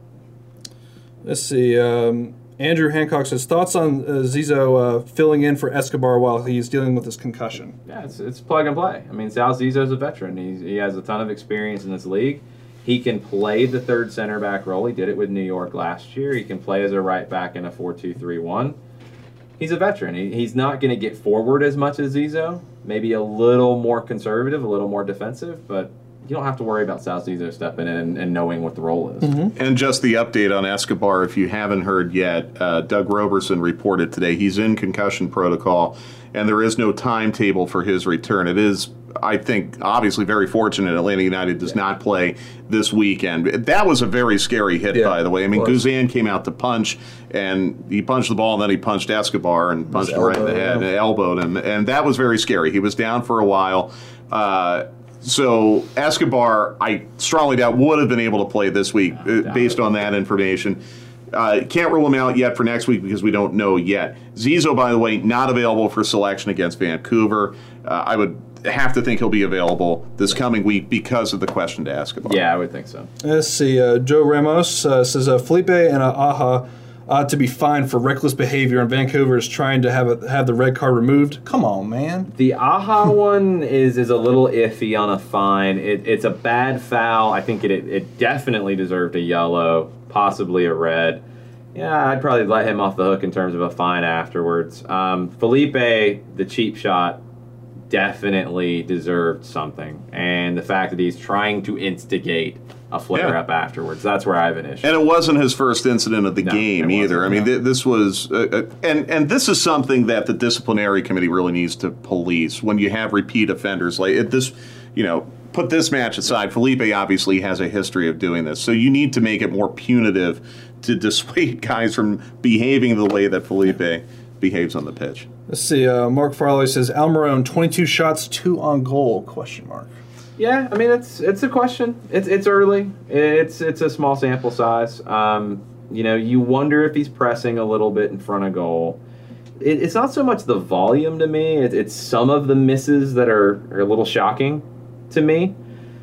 Let's see. Um, Andrew Hancock says, thoughts on uh, Zizzo uh, filling in for Escobar while he's dealing with his concussion? Yeah, it's, it's plug and play. I mean, Sal Zizzo's a veteran. He's, he has a ton of experience in this league. He can play the third center back role. He did it with New York last year. He can play as a right back in a four two three one. He's a veteran. He, he's not going to get forward as much as Zizzo. Maybe a little more conservative, a little more defensive, but you don't have to worry about Sal Zizzo stepping in and, and knowing what the role is. Mm-hmm. And just the update on Escobar, if you haven't heard yet, uh, Doug Roberson reported today he's in concussion protocol, and there is no timetable for his return. It is, I think, obviously very fortunate Atlanta United does yeah. not play this weekend. That was a very scary hit, yeah, by the way. I mean, Guzan came out to punch, and he punched the ball, and then he punched Escobar and punched him right in the head and elbowed him, and that was very scary. He was down for a while. Uh, So Escobar, I strongly doubt, would have been able to play this week uh, based it. on that information. Uh, can't rule him out yet for next week because we don't know yet. Zizo, by the way, not available for selection against Vancouver. Uh, I would have to think he'll be available this coming week because of the question to Escobar. Yeah, I would think so. Let's see. Uh, Joe Ramos uh, says uh, Felipe and uh, Aha ought to be fined for reckless behavior, and Vancouver is trying to have a, have the red card removed. Come on, man. The Aha one is is a little iffy on a fine. It, it's a bad foul. I think it, it definitely deserved a yellow, possibly a red. Yeah, I'd probably let him off the hook in terms of a fine afterwards. Um, Felipe, the cheap shot, definitely deserved something. And the fact that he's trying to instigate a flare-up yeah. afterwards, that's where I have an issue. And it wasn't his first incident of the no, game either. I mean, no. th- this was... Uh, uh, and, and this is something that the disciplinary committee really needs to police when you have repeat offenders. Like it, this, you know, put this match aside, Felipe obviously has a history of doing this. So you need to make it more punitive to dissuade guys from behaving the way that Felipe behaves on the pitch. Let's see. Uh, Mark Farley says Almiron twenty-two shots, two on goal? Question mark. Yeah, I mean it's it's a question. It's it's early. It's it's a small sample size. Um, you know, you wonder if he's pressing a little bit in front of goal. It, it's not so much the volume to me. It, it's some of the misses that are, are a little shocking to me.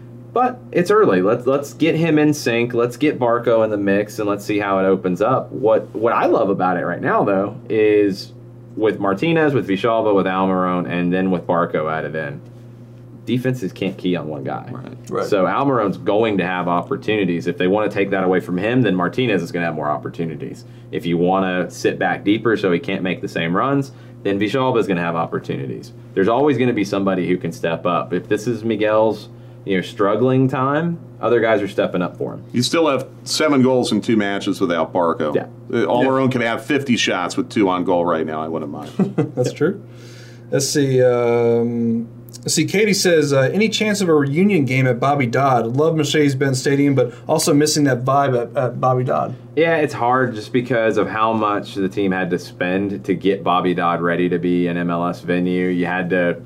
But it's early. Let's let's get him in sync. Let's get Barco in the mix, and let's see how it opens up. What what I love about it right now, though, is with Martinez, with Villalba, with Almiron, and then with Barco added in, defenses can't key on one guy. Right. Right. So Almiron's going to have opportunities. If they want to take that away from him, then Martinez is going to have more opportunities. If you want to sit back deeper so he can't make the same runs, then Villalba is going to have opportunities. There's always going to be somebody who can step up. If this is Miguel's you know, struggling time, other guys are stepping up for him. You still have seven goals in two matches without Barco. Yeah. Uh, Almiron can have fifty shots with two on goal right now. I wouldn't mind. That's yeah. true. Let's see. Um, let's see. Katie says, uh, any chance of a reunion game at Bobby Dodd? Love Mercedes-Benz Stadium, but also missing that vibe at, at Bobby Dodd. Yeah, it's hard just because of how much the team had to spend to get Bobby Dodd ready to be an M L S venue. You had to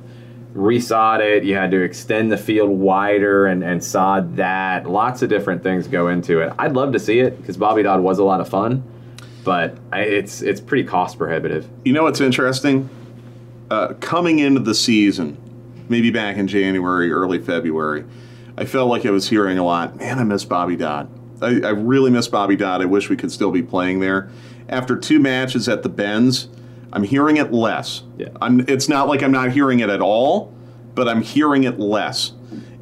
resod it, you had to extend the field wider and, and sod that. Lots of different things go into it. I'd love to see it because Bobby Dodd was a lot of fun, but I, it's it's pretty cost prohibitive. You know what's interesting? Uh, coming into the season, maybe back in January, early February, I felt like I was hearing a lot, man, I miss Bobby Dodd. I, I really miss Bobby Dodd. I wish we could still be playing there. After two matches at the Benz, I'm hearing it less. Yeah. I'm, it's not like I'm not hearing it at all, but I'm hearing it less.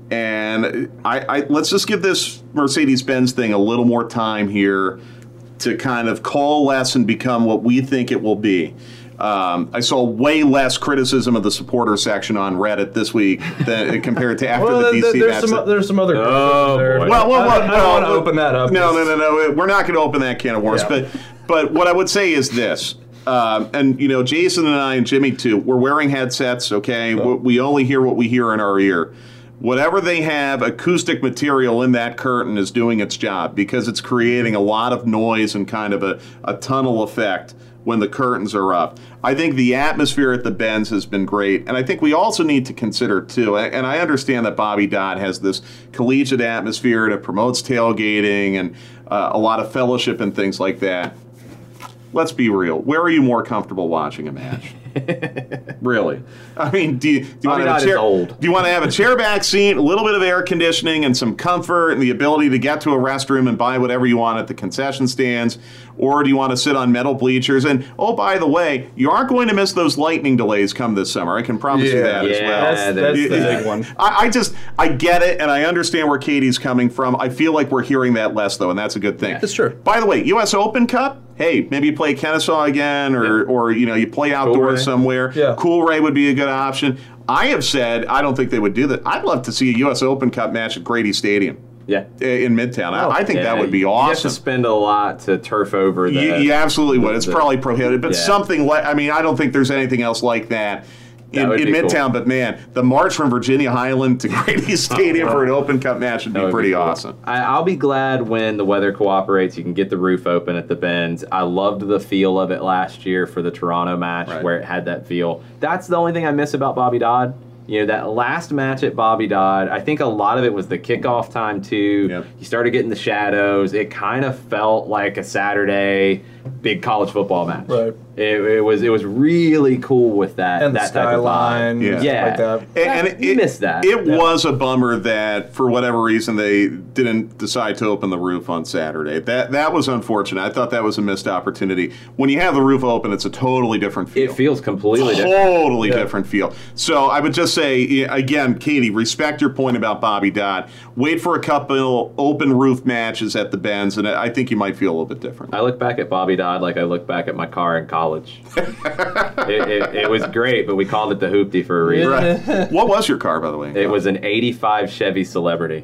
And I, I let's just give this Mercedes-Benz thing a little more time here to kind of coalesce and become what we think it will be. Um, I saw way less criticism of the supporter section on Reddit this week than compared to after well, the D C there's match. Some, there's some other. Oh, there. boy. Well, well, well, I, I well, don't want to open that up. No, no, no, no. We're not going to open that can of worms. Yeah. But, but what I would say is this. Um, and, you know, Jason and I and Jimmy, too, we're wearing headsets, okay? Oh. We only hear what we hear in our ear. Whatever they have, acoustic material in that curtain is doing its job because it's creating a lot of noise and kind of a, a tunnel effect when the curtains are up. I think the atmosphere at the Benz has been great, and I think we also need to consider, too, and I understand that Bobby Dodd has this collegiate atmosphere and it promotes tailgating and uh, a lot of fellowship and things like that. Let's be real. Where are you more comfortable watching a match? Really? I mean, do you, do you want to have a chair? Old. Do you want to have a chair back seat, a little bit of air conditioning, and some comfort, and the ability to get to a restroom and buy whatever you want at the concession stands, or do you want to sit on metal bleachers? And oh, by the way, you aren't going to miss those lightning delays come this summer. I can promise yeah, you that yeah, as well. That's, that's You- the big one. I, I just, I get it, and I understand where Katie's coming from. I feel like we're hearing that less, though, and that's a good thing. That's true. By the way, U S Open Cup, hey, maybe you play Kennesaw again, or, Yeah. or you know, you play outdoors Ray. somewhere. Yeah. Cool Ray would be a good option. I have said, I don't think they would do that. I'd love to see a U S Open Cup match at Grady Stadium Yeah. in Midtown. I, I think Yeah, that would be you have to awesome. spend a lot to turf over the. You, you absolutely would. It's the- probably prohibited, but Yeah. something like, I mean, I don't think there's anything else like that That in, would in be cool. Midtown, but man, the march from Virginia Highland to Grady Stadium for an Open Cup match would be That would pretty cool. awesome. I, I'll be glad when the weather cooperates. You can get the roof open at the Benz. I loved the feel of it last year for the Toronto match Right. where it had that feel. That's the only thing I miss about Bobby Dodd You know, that last match at Bobby Dodd, I think a lot of it was the kickoff time, too. Yep. You started getting the shadows. It kind of felt like a Saturday big college football match. Right. It, it was it was really cool with that, And the that type of skyline, vibe. Yeah. Yeah. like that. And, and You it, missed that. It Yeah. was a bummer that, for whatever reason, they didn't decide to open the roof on Saturday. That that was unfortunate. I thought that was a missed opportunity. When you have the roof open, it's a totally different feel. It feels completely different. Totally Yeah. different feel. So I would just say, again, Katie, respect your point about Bobby Dodd. Wait for a couple open roof matches at the Benz, and I think you might feel a little bit different. I look back at Bobby Dodd like I look back at my car in college. it, it, it was great, but we called it the Hoopty for a reason. Right. What was your car, by the way? It was an eighty-five Chevy Celebrity.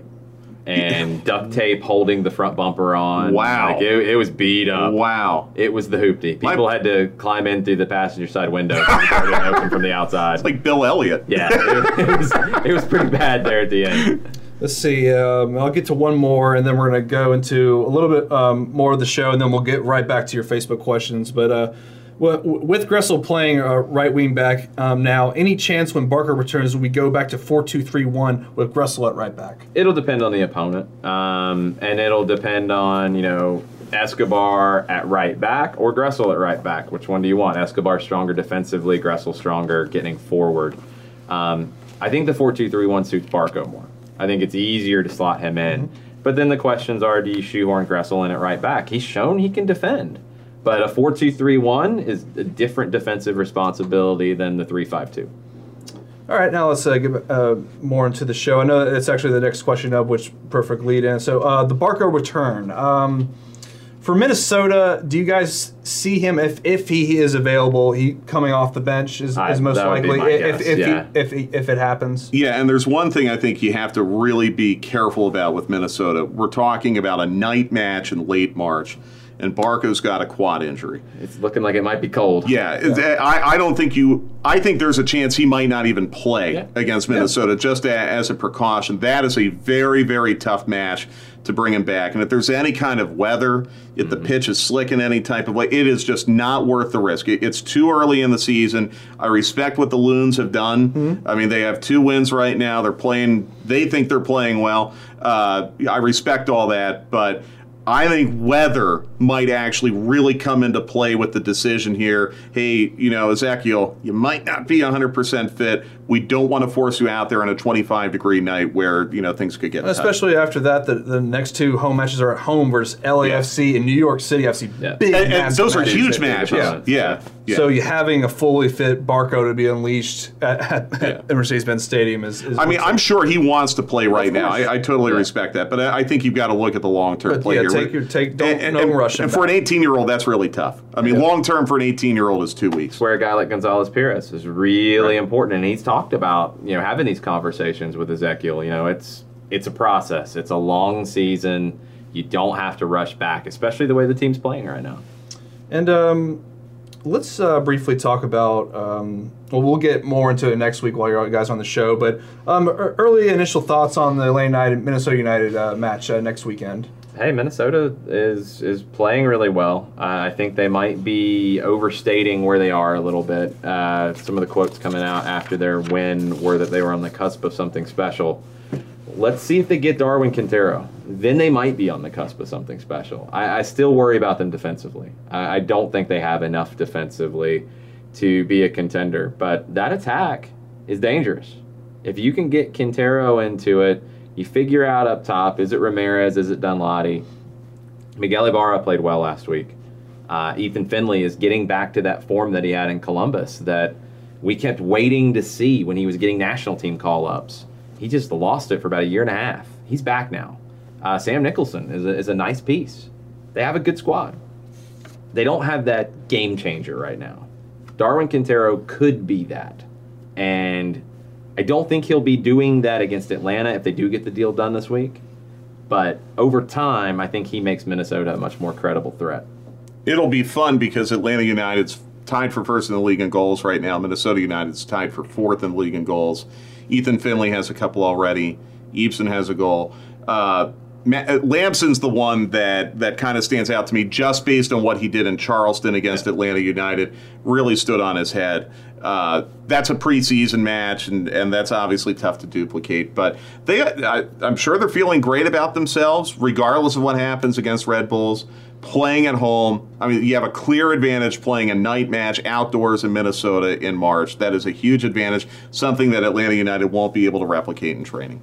And duct tape holding the front bumper on. Wow. Like it, it was beat up. Wow. It was the Hoopty. People My- had to climb in through the passenger side window because the door didn't open from the outside. Like Bill Elliott. Yeah, it, it was it was pretty bad there at the end. Let's see. Um, I'll get to one more, and then we're going to go into a little bit um, more of the show, and then we'll get right back to your Facebook questions. But uh, w- with Gressel playing uh, right wing back um, now, any chance when Barker returns we go back to four two three one with Gressel at right back? It'll depend on the opponent, um, and it'll depend on, you know, Escobar at right back or Gressel at right back. Which one do you want? Escobar stronger defensively, Gressel stronger getting forward. Um, I think the four two three one suits Barco more. I think it's easier to slot him in. Mm-hmm. But then the questions are, do you shoehorn Gressel in at right back? He's shown he can defend. But a four two three one is a different defensive responsibility than the three five two. All right, now let's uh, get uh, more into the show. I know it's actually the next question up, which perfect lead in. So uh, the Barco return. Um, for Minnesota, do you guys see him, if if he is available, he coming off the bench is, I, is most that would be likely, my if, guess, if, yeah. he, if, he, if it happens? Yeah, and there's one thing I think you have to really be careful about with Minnesota. We're talking about a night match in late March, and Barco's got a quad injury. It's looking like it might be cold. Yeah, yeah. I, I don't think you. I think there's a chance he might not even play yeah. against Minnesota, yeah. just a, as a precaution. That is a very, very tough match to bring him back. And if there's any kind of weather, if the pitch is slick in any type of way, it is just not worth the risk. It, it's too early in the season. I respect what the Loons have done. Mm-hmm. I mean, they have two wins right now. They're playing. They think they're playing well. Uh, I respect all that, but I think weather might actually really come into play with the decision here. Hey, you know, Ezekiel, you might not be one hundred percent fit. We don't want to force you out there on a twenty-five degree night where, you know, things could get Especially tight. after that, the, the next two home matches are at home versus L A F C yeah. and New York City F C. Yeah. Big and, and those are huge matches. matches. Yeah. Yeah. yeah. So you having a fully fit Barco to be unleashed at, at, yeah. at Mercedes-Benz Stadium is, is I mean, I'm sure he wants to play right now. I, I totally yeah. respect that. But I, I think you've got to look at the long-term play yeah, here. Take your, take, don't, and, don't and, rush him And for back. an eighteen-year-old, that's really tough. I mean, yeah. long-term for an eighteen-year-old is two weeks. Where a guy like Gonzalez Perez is really right. important, and he's talked about, you know, having these conversations with Ezekiel. You know, it's it's a process. It's a long season. You don't have to rush back, especially the way the team's playing right now. And um, let's uh, briefly talk about. Um, well, we'll get more into it next week while you guys are on the show. But um, early initial thoughts on the Atlanta United Minnesota United uh, match uh, next weekend. Hey, Minnesota is is playing really well. Uh, I think they might be overstating where they are a little bit. Uh, some of the quotes coming out after their win were that they were on the cusp of something special. Let's see if they get Darwin Quintero. Then they might be on the cusp of something special. I, I still worry about them defensively. I, I don't think they have enough defensively to be a contender. But that attack is dangerous. If you can get Quintero into it, you figure out up top, is it Ramirez, is it Dunlady? Miguel Ibarra played well last week. Uh, Ethan Finley is getting back to that form that he had in Columbus that we kept waiting to see when he was getting national team call-ups. He just lost it for about a year and a half. He's back now. Uh, Sam Nicholson is a, is a nice piece. They have a good squad. They don't have that game changer right now. Darwin Quintero could be that. And I don't think he'll be doing that against Atlanta if they do get the deal done this week. But over time, I think he makes Minnesota a much more credible threat. It'll be fun because Atlanta United's tied for first in the league in goals right now. Minnesota United's tied for fourth in the league in goals. Ethan Finley has a couple already. Eebson has a goal. Uh, Ma- Lamson's the one that, that kind of stands out to me just based on what he did in Charleston against Atlanta United. Really stood on his head. Uh, that's a preseason match, and, and that's obviously tough to duplicate. But they, I, I'm sure they're feeling great about themselves, regardless of what happens against Red Bulls. Playing at home, I mean, you have a clear advantage playing a night match outdoors in Minnesota in March. That is a huge advantage, something that Atlanta United won't be able to replicate in training.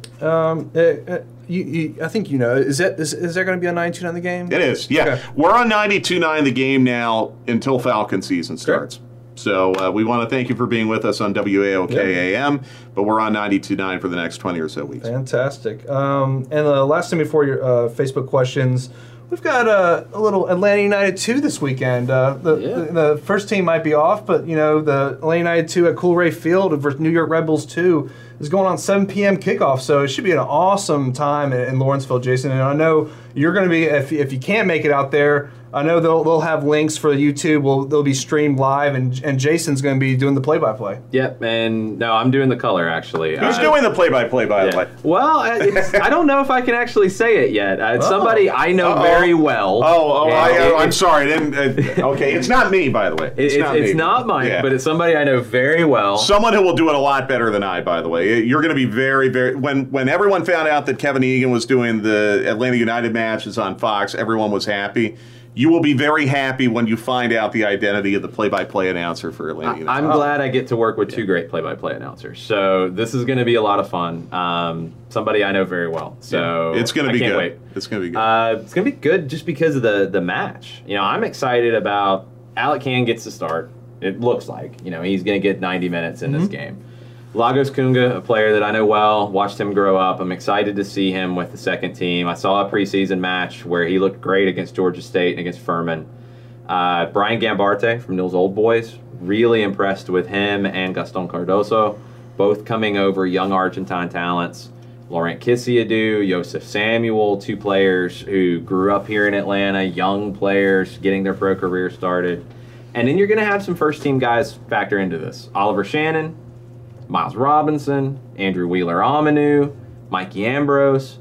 Um, uh, uh, you, you, I think you know. Is that is, is there going to be a ninety-two nine the game? It is, yeah. Okay. We're on ninety-two nine the game now until Falcon season starts. Sure. So uh, we want to thank you for being with us on W A O K A M, yep. But we're on ninety-two nine for the next twenty or so weeks. Fantastic. Um, and the last thing before your uh, Facebook questions, we've got a, a little Atlanta United two this weekend. Uh, the, yeah. the the first team might be off, but you know the Atlanta United two at Coolray Field versus New York Red Bulls two is going on seven p.m. kickoff. So it should be an awesome time in, in Lawrenceville, Jason. And I know you're going to be, if if you can't make it out there, I know they'll they'll have links for YouTube. Will they'll be streamed live, and and Jason's going to be doing the play-by-play. Yep, and no, I'm doing the color actually. Who's uh, doing the play-by-play, by yeah. the way? Well, it's, I don't know if I can actually say it yet. Uh, it's oh. somebody I know Uh-oh. very well. Oh, oh, I, it, I'm sorry. I didn't, uh, okay, it's not me, by the way. It's, it's not, it's it's not mine, yeah. but it's somebody I know very well. Someone who will do it a lot better than I, by the way. You're going to be very, very. When when everyone found out that Kevin Egan was doing the Atlanta United matches on Fox, everyone was happy. You will be very happy when you find out the identity of the play-by-play announcer for Atlanta United. I'm oh. glad I get to work with two great play-by-play announcers. So this is going to be a lot of fun. Um, somebody I know very well. So yeah, it's going to be I can't good. Wait. It's going to be good. Uh, it's going to be good just because of the the match. You know, I'm excited about Alec Kann gets to start. It looks like you know he's going to get ninety minutes in mm-hmm. this game. Lagos Kunga, a player that I know well, watched him grow up. I'm excited to see him with the second team. I saw a preseason match where he looked great against Georgia State and against Furman. Uh, Brian Gambarte from Nils Old Boys, really impressed with him and Gaston Cardoso, both coming over young Argentine talents. Laurent Kisiadou, Joseph Samuel, two players who grew up here in Atlanta, young players getting their pro career started. And then you're going to have some first-team guys factor into this. Oliver Shannon, Miles Robinson, Andrew Wheeler-Amanu, Mikey Ambrose.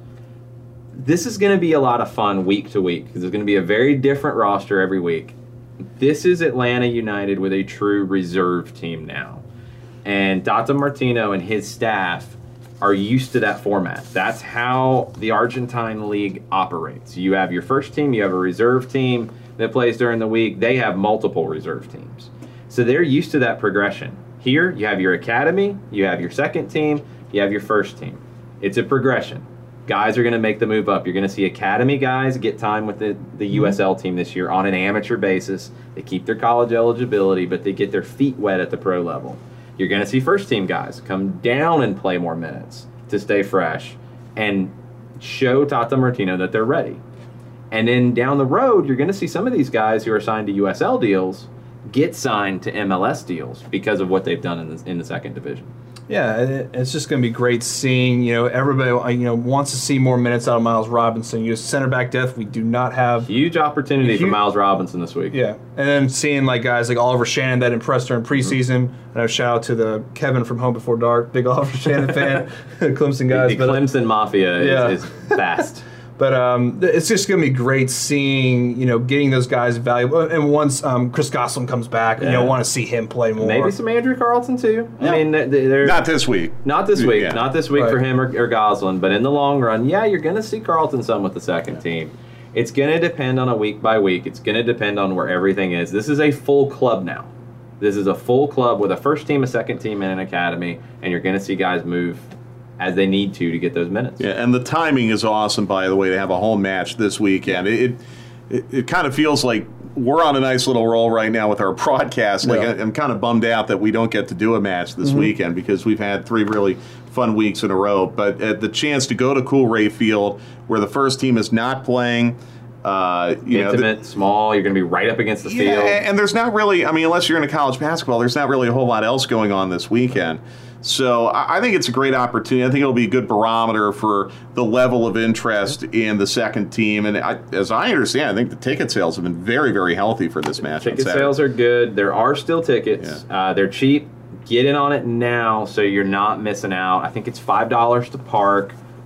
This is going to be a lot of fun week to week because there's going to be a very different roster every week. This is Atlanta United with a true reserve team now. And Tata Martino and his staff are used to that format. That's how the Argentine League operates. You have your first team, you have a reserve team that plays during the week. They have multiple reserve teams. So they're used to that progression. Here, you have your academy, you have your second team, you have your first team. It's a progression. Guys are going to make the move up. You're going to see academy guys get time with the, the U S L team this year on an amateur basis. They keep their college eligibility, but they get their feet wet at the pro level. You're going to see first team guys come down and play more minutes to stay fresh and show Tata Martino that they're ready. And then down the road, you're going to see some of these guys who are signed to U S L deals get signed to M L S deals because of what they've done in the, in the second division. Yeah, it's just going to be great seeing, you know, everybody, you know, wants to see more minutes out of Miles Robinson. You know, center back depth, we do not have. Huge opportunity huge, for Miles Robinson this week. Yeah, and then seeing like guys like Oliver Shannon that impressed her in preseason. Mm-hmm. And a shout out to the Kevin from Home Before Dark, big Oliver Shannon fan, Clemson guys. The, the but, Clemson Mafia yeah. is, is fast. But um, it's just going to be great seeing, you know, getting those guys valuable. And once um, Chris Goslin comes back, yeah. you know, want to see him play more. Maybe some Andrew Carlton, too. Yeah. I mean, they're, not this week. Not this week. Yeah. Not this week right. for him or, or Goslin. But in the long run, yeah, you're going to see Carlton some with the second team. It's going to depend on a week by week. It's going to depend on where everything is. This is a full club now. This is a full club with a first team, a second team, and an academy. And you're going to see guys move as they need to to get those minutes. Yeah, and the timing is awesome, by the way, to have a home match this weekend. It it, it kind of feels like we're on a nice little roll right now with our broadcast. Like yeah. I, I'm kind of bummed out that we don't get to do a match this mm-hmm. weekend because we've had three really fun weeks in a row. But uh, the chance to go to Coolray Field, where the first team is not playing. Uh, you Intimate, know, the, small, you're going to be right up against the yeah, field. And there's not really, I mean, unless you're into college basketball, there's not really a whole lot else going on this weekend. So I think it's a great opportunity. I think it'll be a good barometer for the level of interest in the second team. And I, as I understand, I think the ticket sales have been very, very healthy for this match. Ticket sales are good. There are still tickets. Yeah. Uh, they're cheap. Get in on it now so you're not missing out. I think it's five dollars to park.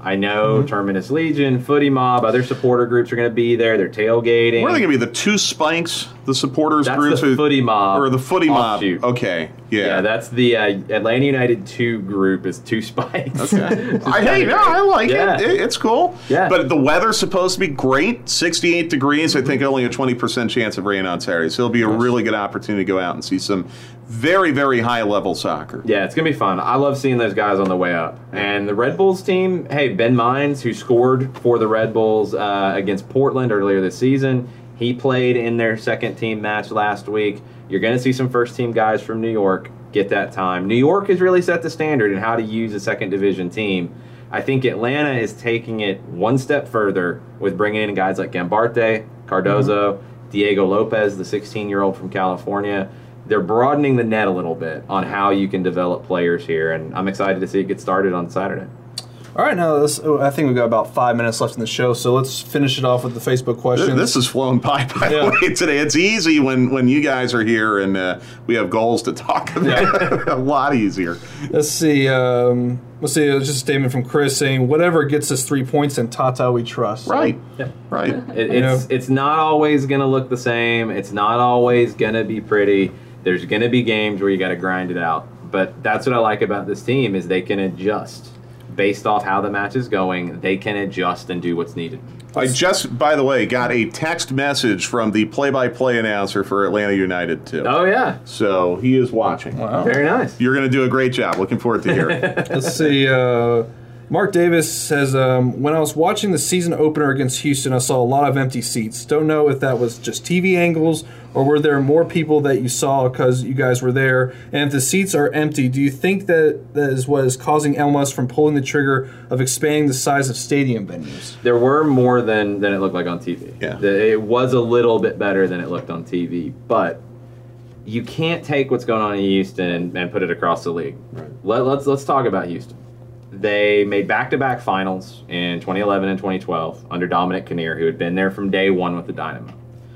I know mm-hmm. Terminus Legion, Footy Mob, other supporter groups are going to be there. They're tailgating. Where are they going to be? The two spikes, the supporters that's groups? That's the Footy Mob. Or the Footy Mob. Offshoot. Okay, yeah. Yeah, that's the uh, Atlanta United two group is two spikes. Okay. I hey, no, I like yeah. it. it. It's cool. Yeah. But the weather's supposed to be great, sixty-eight degrees. I think only a twenty percent chance of rain on Saturday. So it'll be a really good opportunity to go out and see some very, very high-level soccer. Yeah, it's going to be fun. I love seeing those guys on the way up. And the Red Bulls team, hey, Ben Mines, who scored for the Red Bulls uh, against Portland earlier this season, he played in their second-team match last week. You're going to see some first-team guys from New York get that time. New York has really set the standard in how to use a second-division team. I think Atlanta is taking it one step further with bringing in guys like Gambarte, Cardozo, mm-hmm. Diego Lopez, the sixteen-year-old from California. They're broadening the net a little bit on how you can develop players here, and I'm excited to see it get started on Saturday. All right, now let's, I think we've got about five minutes left in the show, so let's finish it off with the Facebook questions. This is flown by, by yeah. the way, today. It's easy when, when you guys are here and uh, we have goals to talk about. Yeah. A lot easier. Let's see. Um, let's see. It's just a statement from Chris saying, whatever gets us three points, and Tata we trust. Right. Yeah. Right. It, it's, it's not always going to look the same. It's not always going to be pretty. There's going to be games where you got to grind it out. But that's what I like about this team is they can adjust. Based off how the match is going, they can adjust and do what's needed. I just, by the way, got a text message from the play-by-play announcer for Atlanta United, too. Oh, yeah. So he is watching. Wow. Very nice. You're going to do a great job. Looking forward to hearing it. Let's see. Uh, Mark Davis says, um, when I was watching the season opener against Houston, I saw a lot of empty seats. Don't know if that was just T V angles or were there more people that you saw because you guys were there? And if the seats are empty, do you think that that is what is causing M L S from pulling the trigger of expanding the size of stadium venues? There were more than, than it looked like on T V. Yeah. It was a little bit better than it looked on T V, but you can't take what's going on in Houston and, and put it across the league. Right. Let, let's let's talk about Houston. They made back-to-back finals in twenty eleven and twenty twelve under Dominic Kinnear, who had been there from day one with the Dynamo.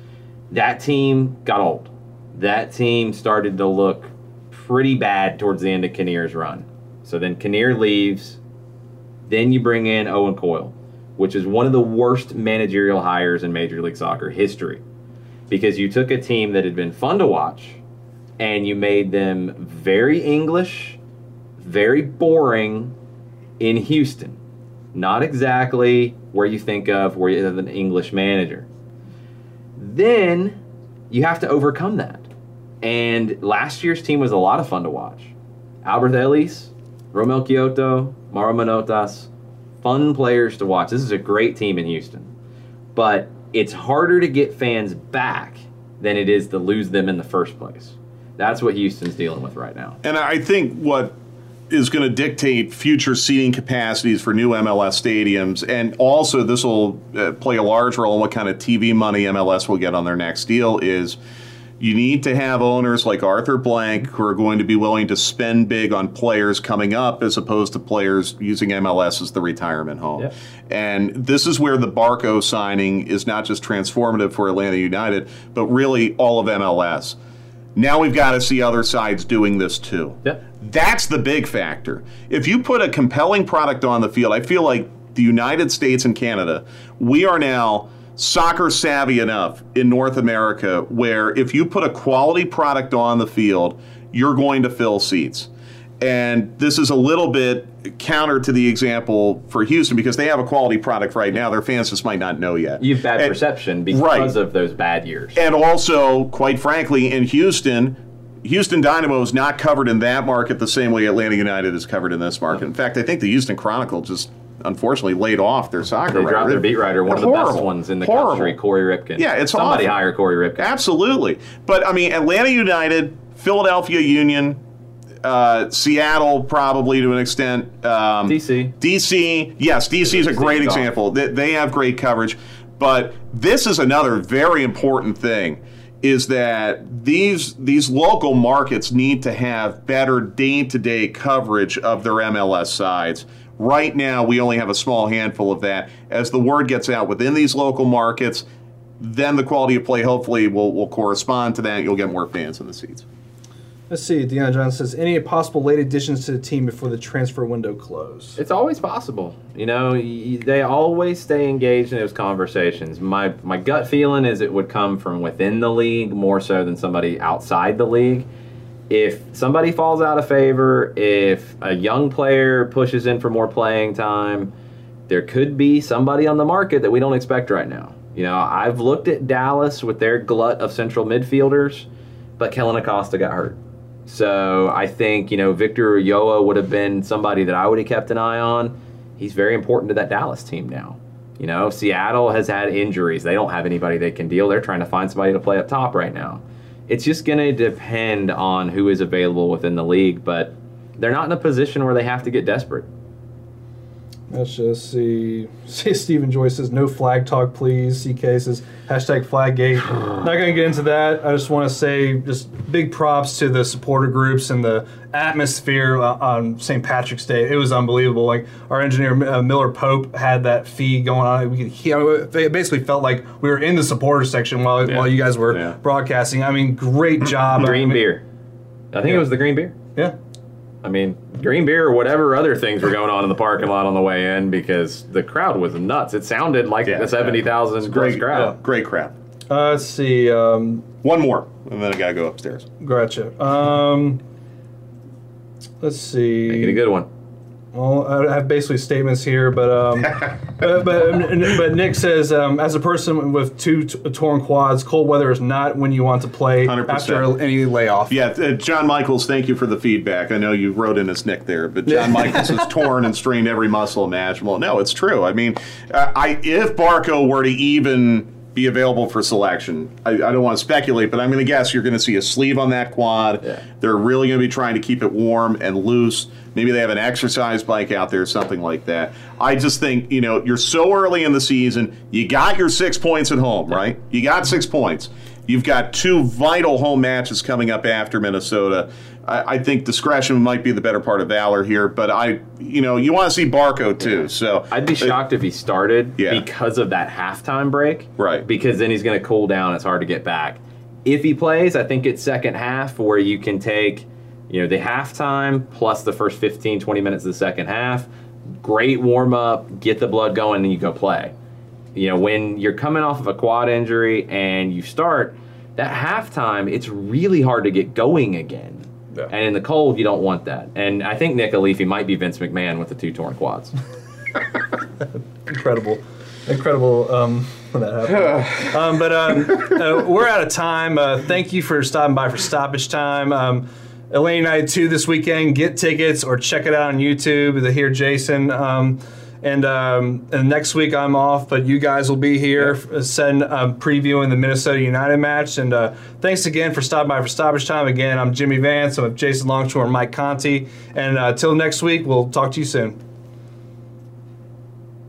That team got old. That team started to look pretty bad towards the end of Kinnear's run. So then Kinnear leaves. Then you bring in Owen Coyle, which is one of the worst managerial hires in Major League Soccer history. Because you took a team that had been fun to watch and you made them very English, very boring, in Houston. Not exactly where you think of where you have an English manager. Then you have to overcome that. And last year's team was a lot of fun to watch. Albert Ellis, Romel Kyoto, Mauro Manotas, fun players to watch. This is a great team in Houston. But it's harder to get fans back than it is to lose them in the first place. That's what Houston's dealing with right now. And I think what is going to dictate future seating capacities for new M L S stadiums, and also this will uh, play a large role in what kind of T V money M L S will get on their next deal, is you need to have owners like Arthur Blank who are going to be willing to spend big on players coming up as opposed to players using M L S as the retirement home. Yeah. And this is where the Barco signing is not just transformative for Atlanta United, but really all of M L S. Now we've got to see other sides doing this too. Yep. That's the big factor. If you put a compelling product on the field, I feel like the United States and Canada, we are now soccer savvy enough in North America where if you put a quality product on the field, you're going to fill seats. And this is a little bit counter to the example for Houston because they have a quality product right now. Their fans just might not know yet. You've bad and, perception because right. of those bad years. And also, quite frankly, in Houston, Houston Dynamo is not covered in that market the same way Atlanta United is covered in this market. In fact, I think the Houston Chronicle just unfortunately laid off their soccer They writer. dropped their beat writer, one of Horrible. the best ones in the Horrible. country, Corey Ripken. Yeah, it's Somebody awful. hire Corey Ripken. Absolutely. But, I mean, Atlanta United, Philadelphia Union, uh, Seattle probably to an extent. Um, D C. D C, yes, D C is a great example. They, they have great coverage. But this is another very important thing, is that these these local markets need to have better day-to-day coverage of their M L S sides. Right now, we only have a small handful of that. As the word gets out within these local markets, then the quality of play hopefully will, will correspond to that. You'll get more fans in the seats. Let's see. Deanna Johnson says, any possible late additions to the team before the transfer window close? It's always possible. You know, y- they always stay engaged in those conversations. My my gut feeling is it would come from within the league more so than somebody outside the league. If somebody falls out of favor, if a young player pushes in for more playing time, there could be somebody on the market that we don't expect right now. You know, I've looked at Dallas with their glut of central midfielders, but Kellen Acosta got hurt. So I think, you know, Victor Ulloa would have been somebody that I would have kept an eye on. He's very important to that Dallas team now. You know, Seattle has had injuries. They don't have anybody they can deal. They're trying to find somebody to play up top right now. It's just going to depend on who is available within the league, but they're not in a position where they have to get desperate. Let's just see. See, Stephen Joyce says, no flag talk, please. C K says, hashtag Flaggate. Not going to get into that. I just want to say just big props to the supporter groups and the atmosphere on Saint Patrick's Day. It was unbelievable. Like, our engineer, uh, Miller Pope, had that feed going on. We could hear, it basically felt like we were in the supporter section while, Yeah. while you guys were Yeah. broadcasting. I mean, great job. Green I mean, beer. I think Yeah. it was the green beer. Yeah. I mean, green beer or whatever other things were going on in the parking lot on the way in because the crowd was nuts. It sounded like Yeah, a seventy thousand plus Great crowd. Great crowd. Uh, let's see. Um, One more, and then I gotta go upstairs. gotcha. Um, let's see. Make it a good one. Well, I have basically statements here, but um, but, but but Nick says, um, as a person with two t- torn quads, cold weather is not when you want to play one hundred percent. after any layoff. Yeah, uh, John Michaels, thank you for the feedback. I know you wrote in his nick there, but John Michaels has torn and strained every muscle imaginable. No, it's true. I mean, uh, I if Barco were to even be available for selection, I, I don't want to speculate, but I'm going to guess you're going to see a sleeve on that quad. Yeah. They're really going to be trying to keep it warm and loose. Maybe they have an exercise bike out there, something like that. I just think, you know, you're so early in the season. You got your six points at home, right? You got six points. You've got two vital home matches coming up after Minnesota. I, I think discretion might be the better part of valor here, but I, you know, you want to see Barco too. So I'd be shocked if he started Yeah. because of that halftime break. Right. Because then he's going to cool down. It's hard to get back. If he plays, I think it's second half where you can take, you know, the halftime plus the first fifteen, twenty minutes of the second half. Great warm up, get the blood going, and you go play. You know, when you're coming off of a quad injury and you start, that halftime, it's really hard to get going again. Yeah. And in the cold, you don't want that. And I think Nick Alifi might be Vince McMahon with the two torn quads. Incredible. Incredible um, when that happened. um, but um, uh, we're out of time. Uh, thank you for stopping by for Stoppage Time. Um, Atlanta United two this weekend. Get tickets or check it out on YouTube. The Here Jason. Um, and, um, and next week I'm off, but you guys will be here yeah. send, um, previewing the Minnesota United match. And uh, thanks again for stopping by for Stoppage Time. Again, I'm Jimmy Vance. I'm with Jason Longshore and Mike Conti. And uh, till next week, we'll talk to you soon.